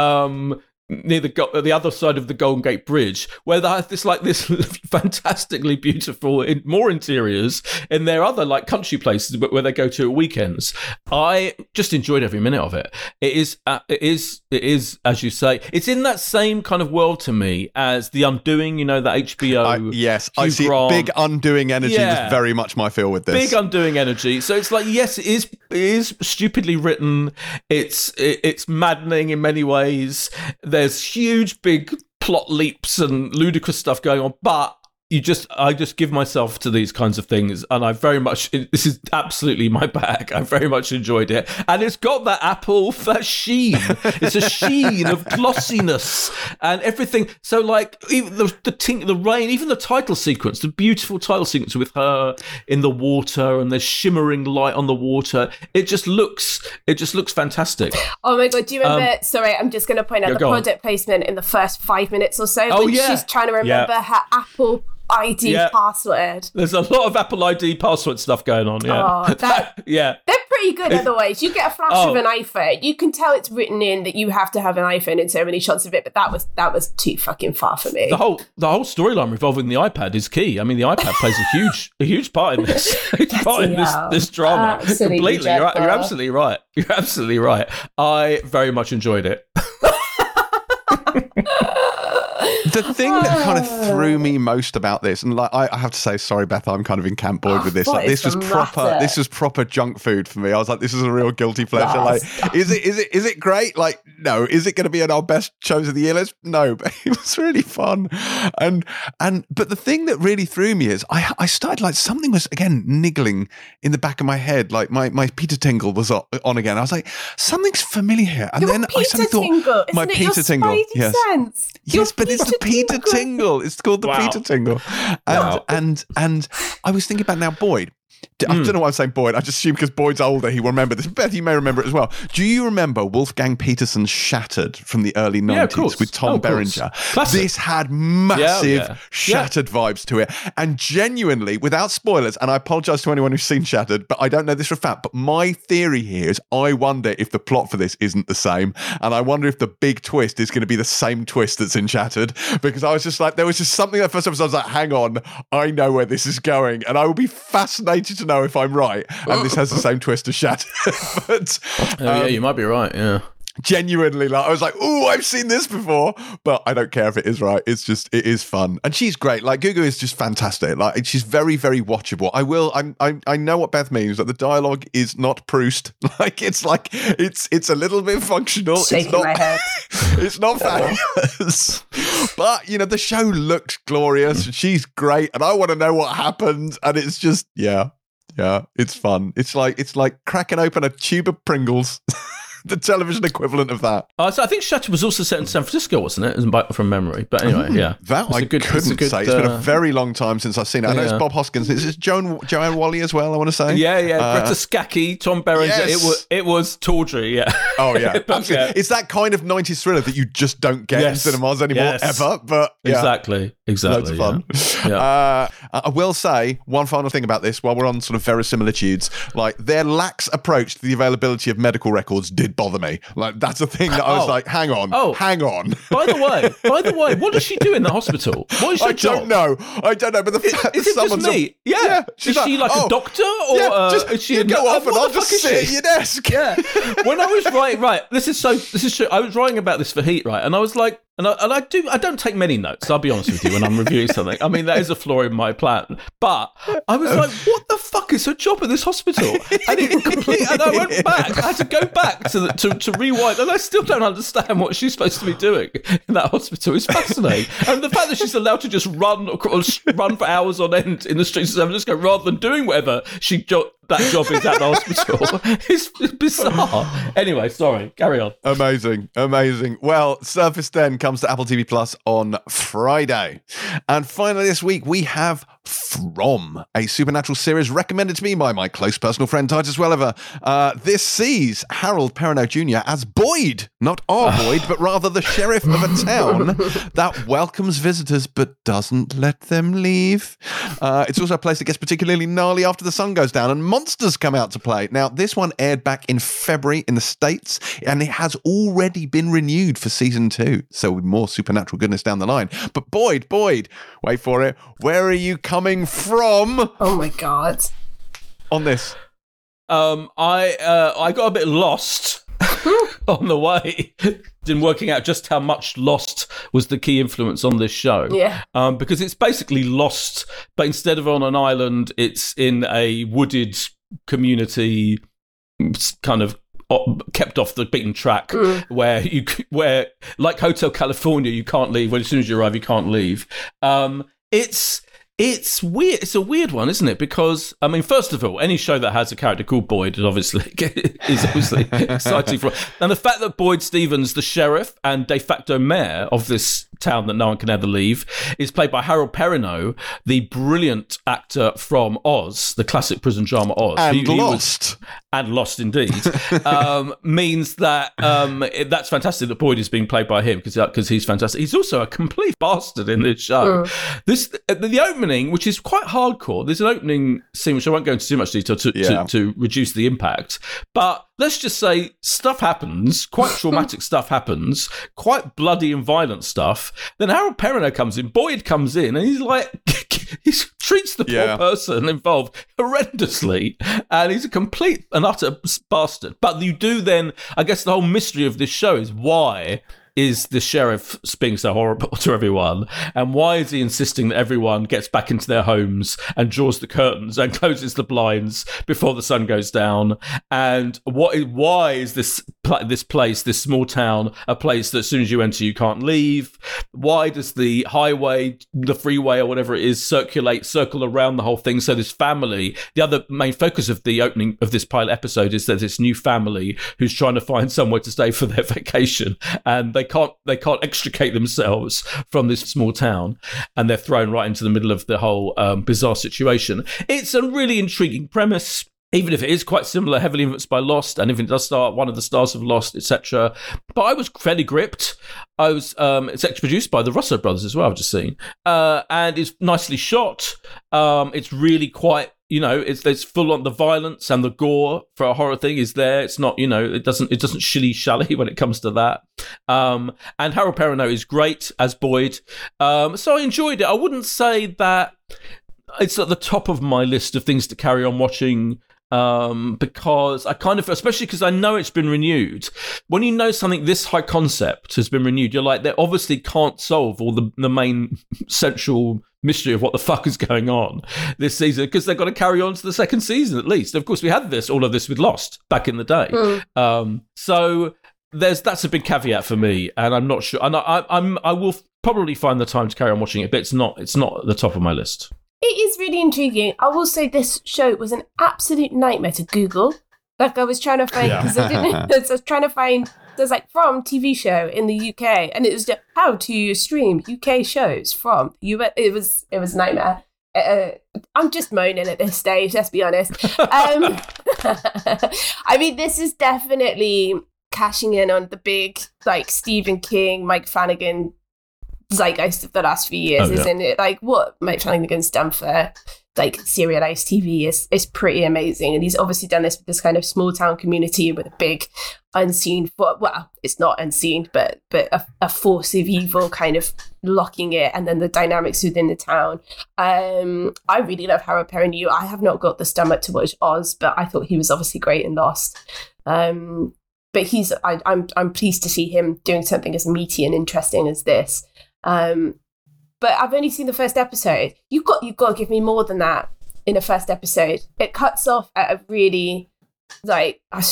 Um, near the the other side of the Golden Gate Bridge, where they have this like this fantastically beautiful, in, more interiors in their other like country places where they go to at weekends. I just enjoyed every minute of it. It is, uh, it is, it is, as you say, it's in that same kind of world to me as The Undoing. You know, that H B O. I, yes, Hugh I see. Grant. Big Undoing energy Yeah. was very much my feel with this. Big Undoing energy. So it's like, yes, it is, it is stupidly written. It's it, it's maddening in many ways. There's huge, big plot leaps and ludicrous stuff going on, but you just, I just give myself to these kinds of things, and I very much, this is absolutely my bag. I very much enjoyed it, and it's got that apple, that sheen. It's a sheen of glossiness and everything. So, like, even the the, tink, the rain, even the title sequence, the beautiful title sequence with her in the water and there's shimmering light on the water. It just looks, it just looks fantastic. Oh my God! Do you remember? Um, sorry, I'm just going to point out yeah, the product on. placement in the first five minutes or so. Oh when yeah, she's trying to remember yeah. her Apple I D yeah. password. There's a lot of Apple I D password stuff going on. Yeah, oh, that, yeah. They're pretty good. Otherwise, you get a flash oh. of an iPhone. You can tell it's written in that you have to have an iPhone in so many shots of it. But that was that was too fucking far for me. The whole the whole storyline revolving the iPad is key. I mean, the iPad plays a huge a huge part in this huge part in this, this drama. Absolutely Completely, you're, you're absolutely right. You're absolutely right. I very much enjoyed it. The thing that kind of threw me most about this, and like I, I have to say, sorry, Beth, I'm kind of in Camp Boyd with this. Like, this was proper, matter? this was proper junk food for me. I was like, this is a real guilty pleasure. Like, is it, is it, is it great? Like, no. Is it going to be in our best shows of the year list? No, but it was really fun. And and but the thing that really threw me is I I started like something was again niggling in the back of my head. Like my my Peter Tingle was on, on again. I was like, something's familiar here. And your then Peter I suddenly thought, Tingle. my Isn't Peter it Tingle. Spidey Yes. sense? Yes, Your but it's the Peter Tingle. Tingle. It's called the Wow. Peter Tingle. And Wow. and and I was thinking about now Boyd. I Mm. don't know why I'm saying Boyd. I just assume because Boyd's older, he will remember this. Beth, you may remember it as well. Do you remember Wolfgang Petersen's Shattered from the early Yeah, of nineties course. with Tom Oh, of course. Berenger? Classic. This had massive Yeah, yeah. Shattered vibes to it. And genuinely, without spoilers, and I apologise to anyone who's seen Shattered, but I don't know this for a fact, but my theory here is I wonder if the plot for this isn't the same. And I wonder if the big twist is going to be the same twist that's in Shattered. Because I was just like, there was just something that first episode I was like, hang on, I know where this is going. And I will be fascinated to know if I'm right. And this has the same twist as Shattered. but, Oh, yeah, um, you might be right. Yeah. genuinely, like I was like, oh, I've seen this before, but I don't care if it is right. It's just, it is fun, and she's great. Like Gugu is just fantastic. Like she's very, very watchable. I will, I'm, I, I know what Beth means. That the dialogue is not Proust. Like it's like it's, it's a little bit functional. Shaking it's not, my head. It's not fabulous, but you know the show looks glorious. She's great, and I want to know what happened. And it's just, yeah. Yeah, it's fun. It's like it's like cracking open a tube of Pringles the television equivalent of that. Uh, so I think Shutter was also set in San Francisco, wasn't it? From memory. But anyway, mm, yeah. That it's I good, couldn't it's good, say. It's uh, been a very long time since I've seen it. I know yeah. it's Bob Hoskins. It's Joan, Joanne Whalley as well, I want to say. Yeah, yeah. Uh, Greta Scacchi, Tom Berenger. Yes. It was, it was Tawdry, yeah. Oh, yeah. Absolutely. Yeah. It's that kind of nineties thriller that you just don't get yes. in cinemas anymore, yes. ever. But yeah. Exactly. Exactly. Loads of fun. Yeah. Yeah. Uh, I will say one final thing about this while we're on sort of verisimilitudes. Like, their lax approach to the availability of medical records did bother me. Like, that's a thing that I was oh. like, hang on, oh. hang on. By the way, by the way, what does she do in the hospital? What is her I job? don't know. I don't know. But the fact is, that is it just me? A, yeah. yeah is like, she like oh, a doctor, or yeah, uh, just, is she? You a, go uh, off, and I'll just sit at your desk. Yeah. When I was writing, right, this is so. This is true. I was writing about this for Heat, right, and I was like. And I, and I do. I don't take many notes. I'll be honest with you when I'm reviewing something. I mean, that is a flaw in my plan. But I was like, "What the fuck is her job at this hospital?" And it complete. And I went back. I had to go back to the, to to rewind, and I still don't understand what she's supposed to be doing in that hospital. It's fascinating, and the fact that she's allowed to just run run for hours on end in the streets of San Francisco rather than doing whatever she jo- that job is at the hospital is bizarre. Anyway, sorry. Carry on. Amazing, amazing. Well, Surface ten comes to Apple T V Plus on Friday. And finally this week, we have From, a supernatural series recommended to me by my close personal friend Titus Welliver. Uh, this sees Harold Perrineau Junior as Boyd, not our Boyd, but rather the sheriff of a town that welcomes visitors but doesn't let them leave. Uh, it's also a place that gets particularly gnarly after the sun goes down and monsters come out to play. Now, this one aired back in February in the States, and it has already been renewed for season two. So with more supernatural goodness down the line. But Boyd, Boyd, wait for it. Where are you coming from? Oh my God. On this. Um, I uh, I got a bit lost on the way in working out just how much Lost was the key influence on this show. Yeah. Um, because it's basically Lost, but instead of on an island, it's in a wooded community, kind of kept off the beaten track, mm. where you where like Hotel California, you can't leave. When as soon as you arrive, you can't leave. Um, it's It's weird. It's a weird one, isn't it? Because, I mean, first of all, any show that has a character called Boyd is obviously is obviously exciting for. And the fact that Boyd Stevens, the sheriff and de facto mayor of this town that no one can ever leave, is played by Harold Perrineau, the brilliant actor from Oz, the classic prison drama Oz, and he, he Lost, was, and Lost indeed, um, means that um, it, that's fantastic that Boyd is being played by him because because he's fantastic. He's also a complete bastard in this show. Mm. This the, the opening, which is quite hardcore. There's an opening scene which I won't go into too much detail to, yeah. to, to reduce the impact, but let's just say stuff happens, quite traumatic stuff happens, quite bloody and violent stuff. Then Harold Perrineau comes in, Boyd comes in, and he's like, he treats the poor yeah. person involved horrendously, and he's a complete and utter bastard. But you do then, I guess the whole mystery of this show is why is the sheriff being so horrible to everyone, and why is he insisting that everyone gets back into their homes and draws the curtains and closes the blinds before the sun goes down? And what why is this this place, this small town, a place that as soon as you enter you can't leave? Why does the highway, the freeway or whatever it is, circulate circle around the whole thing? So this family, the other main focus of the opening of this pilot episode is that this new family who's trying to find somewhere to stay for their vacation, and they They can't they can't extricate themselves from this small town, and they're thrown right into the middle of the whole um, bizarre situation. It's a really intriguing premise, even if it is quite similar, heavily influenced by Lost, and if it does star one of the stars of Lost, et cetera. But I was fairly gripped. I was um, it's actually produced by the Russo brothers as well. I've just seen, uh, and it's nicely shot. Um, it's really quite. You know, it's it's full on the violence and the gore for a horror thing is there. It's not, you know, it doesn't it doesn't shilly shally when it comes to that. Um, and Harold Perrineau is great as Boyd. Um, so I enjoyed it. I wouldn't say that it's at the top of my list of things to carry on watching. Um, because I kind of, especially because I know it's been renewed. When you know something this high concept has been renewed, you're like, they obviously can't solve all the, the main central mystery of what the fuck is going on this season, because they've got to carry on to the second season at least. Of course, we had this, all of this with Lost back in the day. Mm. Um, so there's that's a big caveat for me, and I'm not sure. And I, I'm I will probably find the time to carry on watching it, but it's not it's not at the top of my list. It is really intriguing. I will say this show was an absolute nightmare to Google Like I was trying to find, because I didn't, I was trying to find, there's like from T V show in the U K, and it was just how to stream U K shows from U S. It was, it was a nightmare. Uh, I'm just moaning at this stage, let's be honest. Um, I mean, this is definitely cashing in on the big, like, Stephen King, Mike Flanagan zeitgeist of the last few years, oh, yeah. isn't it? Like, what Mike Flanagan's done for, like, serialized T V is, is pretty amazing. And he's obviously done this with this kind of small town community with a big unseen, fo- well, it's not unseen, but but a, a force of evil kind of locking it, and then the dynamics within the town. Um, I really love Harold Perrineau. I have not got the stomach to watch Oz, but I thought he was obviously great in Lost. Um, but he's, I, I'm I'm pleased to see him doing something as meaty and interesting as this. Um, but I've only seen the first episode. You've got you've got to give me more than that in a first episode. It cuts off at a really, like, I,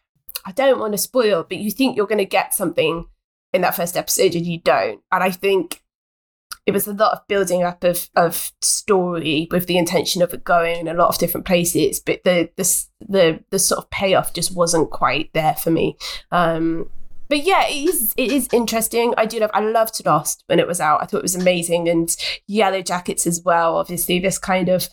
I don't want to spoil, but you think you're going to get something in that first episode and you don't. And I think it was a lot of building up of of story with the intention of it going in a lot of different places, but the the the, the sort of payoff just wasn't quite there for me. Um, But yeah, it is it is interesting. I do love, I loved Lost when it was out. I thought it was amazing. And Yellow Jackets as well. Obviously, this kind of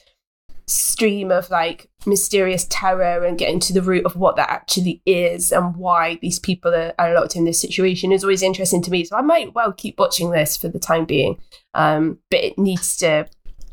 stream of like mysterious terror and getting to the root of what that actually is and why these people are, are locked in this situation is always interesting to me. So I might well keep watching this for the time being. Um, but it needs to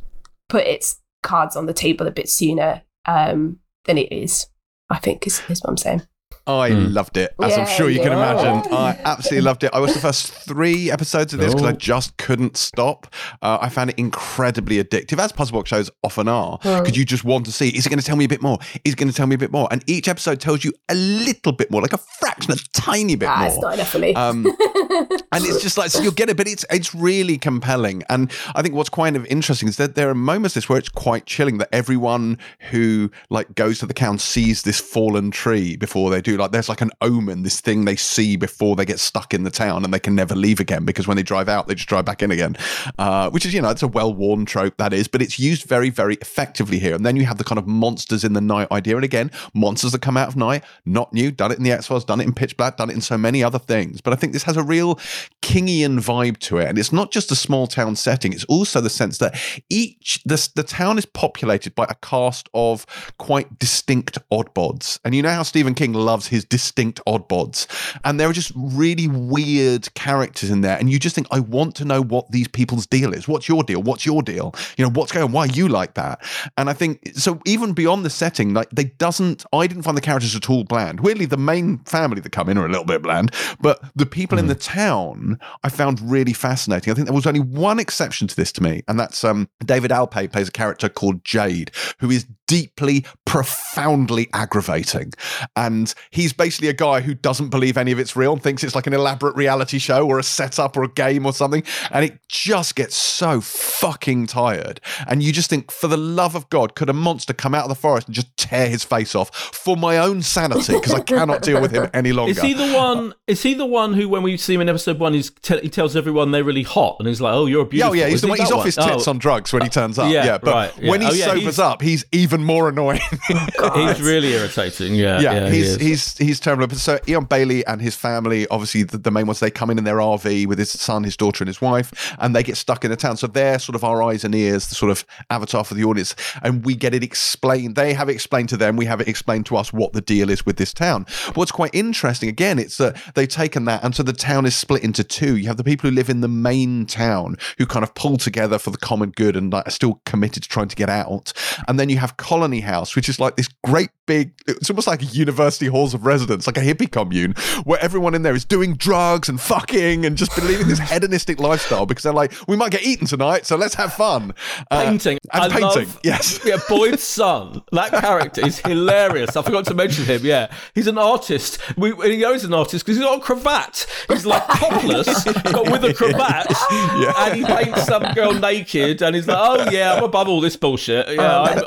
put its cards on the table a bit sooner um, than it is, I think, is, is what I'm saying. I mm. loved it, as yeah, I'm sure you yeah. can imagine. I absolutely loved it. I watched the first three episodes of this because oh. I just couldn't stop. Uh, I found it incredibly addictive, as puzzle box shows often are, because mm. you just want to see, is it going to tell me a bit more? Is it going to tell me a bit more? And each episode tells you a little bit more, like a fraction, a tiny bit ah, more. It's not enough for me. Um, and it's just like, so you'll get it, but it's it's really compelling. And I think what's kind of interesting is that there are moments this where it's quite chilling, that everyone who like goes to the town sees this fallen tree before they do. Like there's like an omen, this thing they see before they get stuck in the town and they can never leave again, because when they drive out, they just drive back in again, uh, which is, you know, it's a well-worn trope, that is, but it's used very, very effectively here. And then you have the kind of monsters in the night idea. And again, monsters that come out of night, not new, done it in the X-Files, done it in Pitch Black, done it in so many other things. But I think this has a real Kingian vibe to it. And it's not just a small town setting, it's also the sense that each, the, the town is populated by a cast of quite distinct oddbods. And you know how Stephen King loves his distinct oddbods, and there are just really weird characters in there, and you just think, I want to know what these people's deal is. What's your deal? What's your deal? You know, what's going on? Why are you like that? And I think, so even beyond the setting, like they doesn't, I didn't find the characters at all bland. Weirdly, the main family that come in are a little bit bland, but the people mm. in the town I found really fascinating. I think there was only one exception to this to me, and that's um, David Alpay plays a character called Jade, who is deeply, profoundly aggravating. And he's basically a guy who doesn't believe any of it's real and thinks it's like an elaborate reality show or a setup or a game or something. And it just gets so fucking tired. And you just think, for the love of God, could a monster come out of the forest and just tear his face off for my own sanity? Because I cannot deal with him any longer. Is he the one? Is he the one who, when we see him in episode one, he's te- he tells everyone they're really hot, and he's like, "Oh, you're beautiful." Oh yeah, he's, the he one, he's off one? his tits oh. on drugs when he turns up. Yeah, yeah but right, yeah. when he oh, yeah, sobers he's, up, he's even more annoying. He's really irritating. Yeah, yeah, yeah he's he he's he's terrible. But so Ian Bailey and his family, obviously the, the main ones, they come in in their R V with his son, his daughter, and his wife, and they get stuck in the town. So they're sort of our eyes and ears, the sort of avatar for the audience, and we get it explained. They have it explained to them. We have it explained to us what the deal is with this town. But what's quite interesting, again, it's that they've taken that, and so the town is split into two. You have the people who live in the main town who kind of pull together for the common good and like, are still committed to trying to get out. And then you have Colony House, which is like this great big, it's almost like a university halls of residence, like a hippie commune, where everyone in there is doing drugs and fucking and just believing this hedonistic lifestyle because they're like, we might get eaten tonight, so let's have fun. Uh, painting. And I painting, love, yes. Yeah, Boyd's son, that character is hilarious. I forgot to mention him, yeah. He's an artist. We, he knows an artist because he's got a cravat. He's like topless, but with a cravat, yeah. And he paints some girl naked, and he's like, oh yeah, I'm above all this bullshit. Yeah, oh I'm, I'm, an,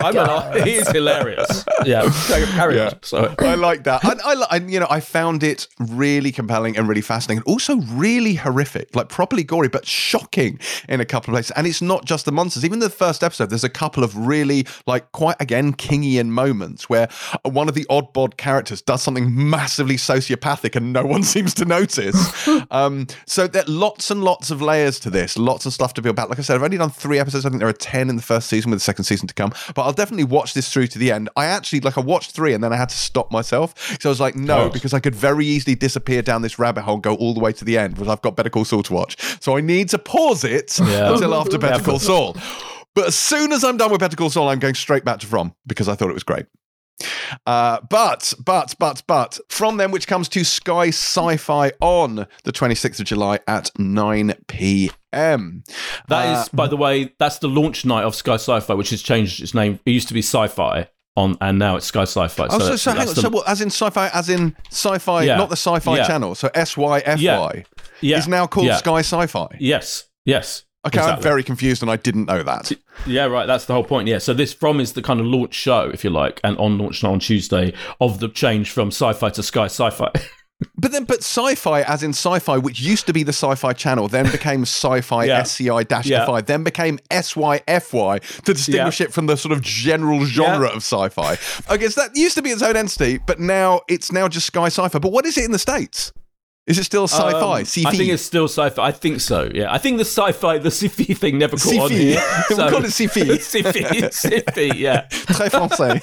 hilarious. He is hilarious. Yeah, carry Yeah. on. Sorry. I like that. I, I, li- I, you know, I found it really compelling and really fascinating, and also really horrific, like properly gory, but shocking in a couple of places. And it's not just the monsters. Even the first episode, there's a couple of really, like, quite again Kingian moments where one of the odd bod characters does something massively sociopathic, and no one seems to notice. um, so there are lots and lots of layers to this, lots of stuff to build back. Like I said, I've only done three episodes. I think there are ten in the first season, with the second season to come. But I'll definitely watch this through to the end. I actually, like, I watched three and then I had to stop myself. So I was like, no, Oh. because I could very easily disappear down this rabbit hole, go all the way to the end, because I've got Better Call Saul to watch. So I need to pause it Yeah. until after Better Yeah. Call Saul. But as soon as I'm done with Better Call Saul, I'm going straight back to From, because I thought it was great. Uh, but, but, but, but, From then, which comes to Sky Sci-Fi on the twenty-sixth of July at nine p.m. That Uh, is, by the way, that's the launch night of Sky Sci-Fi, which has changed its name. It used to be Sci-Fi on, and now it's Sky Sci-Fi. Oh, so, that's- so hang that's on. the- So what, as in sci-fi, as in sci-fi, Yeah. not the sci-fi Yeah. channel. So S Y F Y Yeah. Yeah. is now called Yeah. Sky Sci-Fi. Yes, yes. Okay, I'm exactly. very confused and I didn't know that. Yeah, right. That's the whole point. Yeah. So this From is the kind of launch show, if you like, and on launch night on Tuesday of the change from Sci-Fi to Sky Sci-Fi. But then, but sci-fi, as in sci-fi, which used to be the sci-fi channel, then became sci-fi Yeah. S C I dash Yeah. F I, then became S Y F Y to distinguish it from the sort of general genre Yeah. of sci-fi. I guess that used to be its own entity, but now it's now just Sky Sci-Fi. But what is it in the States? Is it still sci-fi? Um, C-fi? I think it's still sci-fi. I think so. Yeah, I think the sci-fi, the sci-fi thing never caught on Sci-fi. here. We'll call it sci-fi. Sci-fi, sci-fi, yeah. Très français.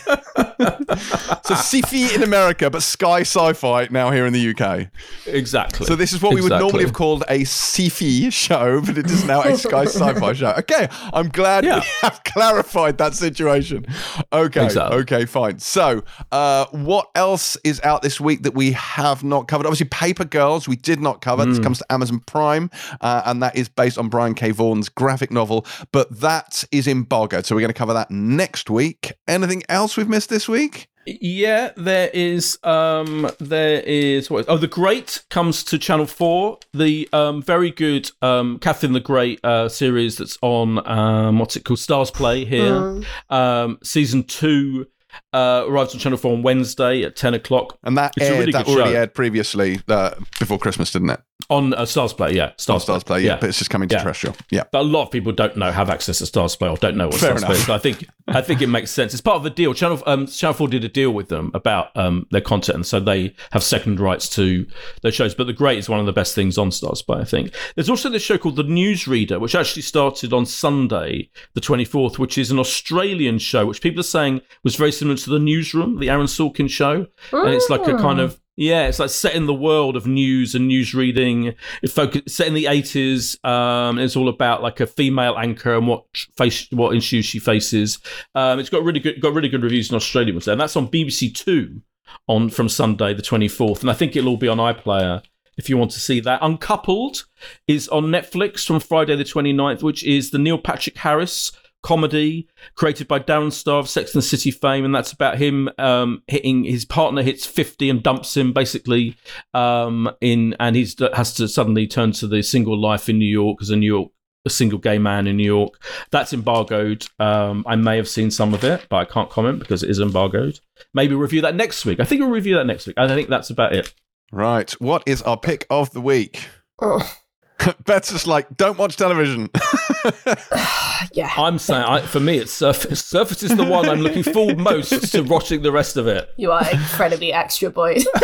So sci-fi in America, but Sky Sci-Fi now here in the U K. Exactly. So this is what we would Exactly. normally have called a sci-fi show, but it is now a Sky Sci-Fi show. Okay, I'm glad Yeah. we have clarified that situation. Okay, Exactly. okay, fine. So uh, what else is out this week that we have not covered? Obviously, Paper Girls we did not cover. This comes to Amazon Prime, uh, and that is based on Brian K. Vaughan's graphic novel, but that is embargoed, so we're going to cover that next week. Anything else we've missed this week? Yeah, there is. Um, there is. What? Oh, The Great comes to Channel Four. The um, very good um, Catherine the Great uh, series that's on um, what's it called? Stars Play here. Um, season two uh, arrives on Channel Four on Wednesday at ten o'clock. And that It's a aired, really that good already show. aired previously uh, before Christmas, didn't it? On uh, Stars Play, yeah, Stars, Stars Play, yeah, but it's just coming to Yeah. terrestrial. Yeah. But a lot of people don't know have access to Stars Play or don't know what Fair Stars Play is. enough. So I think I think it makes sense. It's part of the deal. Channel um, Channel Four did a deal with them about um, their content, and so they have second rights to their shows. But The Great is one of the best things on Stars Play, I think. There's also this show called The Newsreader, which actually started on Sunday, the twenty-fourth, which is an Australian show, which people are saying was very similar to The Newsroom, the Aaron Sorkin show, and it's like a kind of yeah, it's like set in the world of news and news reading. It focus set in the eighties. Um, it's all about like a female anchor and what face what issues she faces. Um, it's got really good got really good reviews in Australia, and that's on B B C Two on from Sunday the twenty-fourth, and I think it'll all be on iPlayer if you want to see that. Uncoupled is on Netflix from Friday the twenty-ninth, which is the Neil Patrick Harris comedy created by Darren Star of Sex and the City fame, and that's about him um, hitting his partner hits fifty and dumps him basically um, in, and he's has to suddenly turn to the single life in New York as a New York a single gay man in New York. That's embargoed. Um, I may have seen some of it, but I can't comment because it is embargoed. Maybe review that next week. I think we'll review that next week. I think that's about it. Right. What is our pick of the week? Beth's just like, don't watch television. Yeah. I'm saying, I, for me, it's Surface. Surface is the one I'm looking forward most to watching the rest of it. You are incredibly extra, boy. So-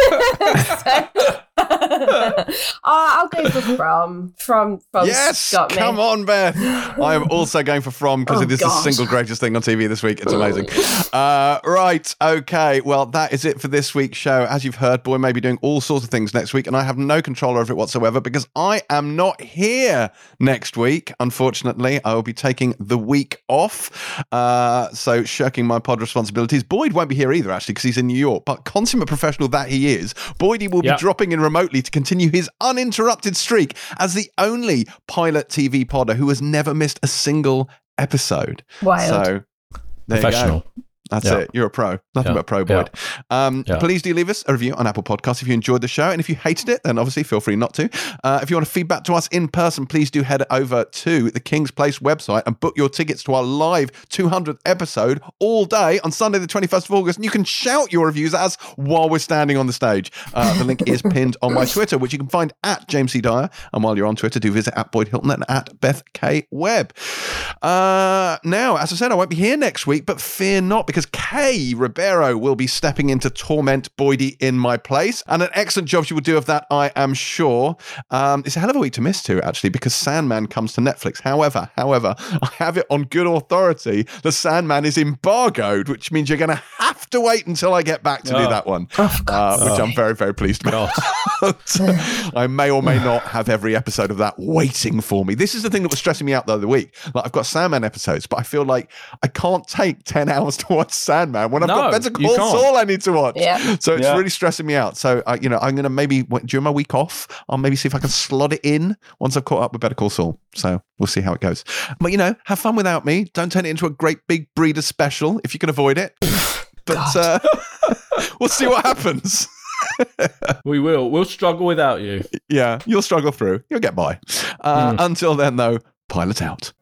uh, I'll go for From. From. From. Yes, got me. come on, Beth. I am also going for From because Oh, it is the gosh. single greatest thing on T V this week. It's amazing. Uh, right, okay. Well, that is it for this week's show. As you've heard, Boy may be doing all sorts of things next week, and I have no control over it whatsoever because I am not here next week. Unfortunately, I will be taking the week off, uh, so shirking my pod responsibilities. Boyd won't be here either, actually, because he's in New York. But consummate professional that he is, Boydie will Yep. be dropping in remotely to continue his uninterrupted streak as the only pilot T V podder who has never missed a single episode. Wild. So there Professional. you That's Yeah. it. You're a pro. Nothing Yeah. but pro, Boyd. Um, Yeah. Please do leave us a review on Apple Podcasts if you enjoyed the show. And if you hated it, then obviously feel free not to. Uh, if you want to feedback to us in person, please do head over to the King's Place website and book your tickets to our live two hundredth episode all day on Sunday, the twenty-first of August. And you can shout your reviews at us while we're standing on the stage. Uh, the link is pinned on my Twitter, which you can find at James C. Dyer. And while you're on Twitter, do visit at Boyd Hilton and at Beth K. Webb. Uh, now, as I said, I won't be here next week, but fear not, because Kay Ribeiro will be stepping in to torment Boydie in my place. And an excellent job she will do of that, I am sure. Um, it's a hell of a week to miss too, actually, because Sandman comes to Netflix. However, however, I have it on good authority. The Sandman is embargoed, which means you're going to have to wait until I get back to Oh. do that one, uh, which I'm very, very pleased about. I may or may not have every episode of that waiting for me. This is the thing that was stressing me out the other week. Like, I've got Sandman episodes, but I feel like I can't take ten hours to watch Sandman when I've No, got Better you Call can't. Saul I need to watch. Yeah. So it's Yeah. really stressing me out. So, uh, you know, I'm going to maybe, during my week off, I'll maybe see if I can slot it in once I've caught up with Better Call Saul. So we'll see how it goes. But, you know, have fun without me. Don't turn it into a great big breeder special if you can avoid it. But uh, we'll see what happens. We will. We'll struggle without you. Yeah, you'll struggle through. You'll get by. Uh, Mm. Until then, though, pilot out.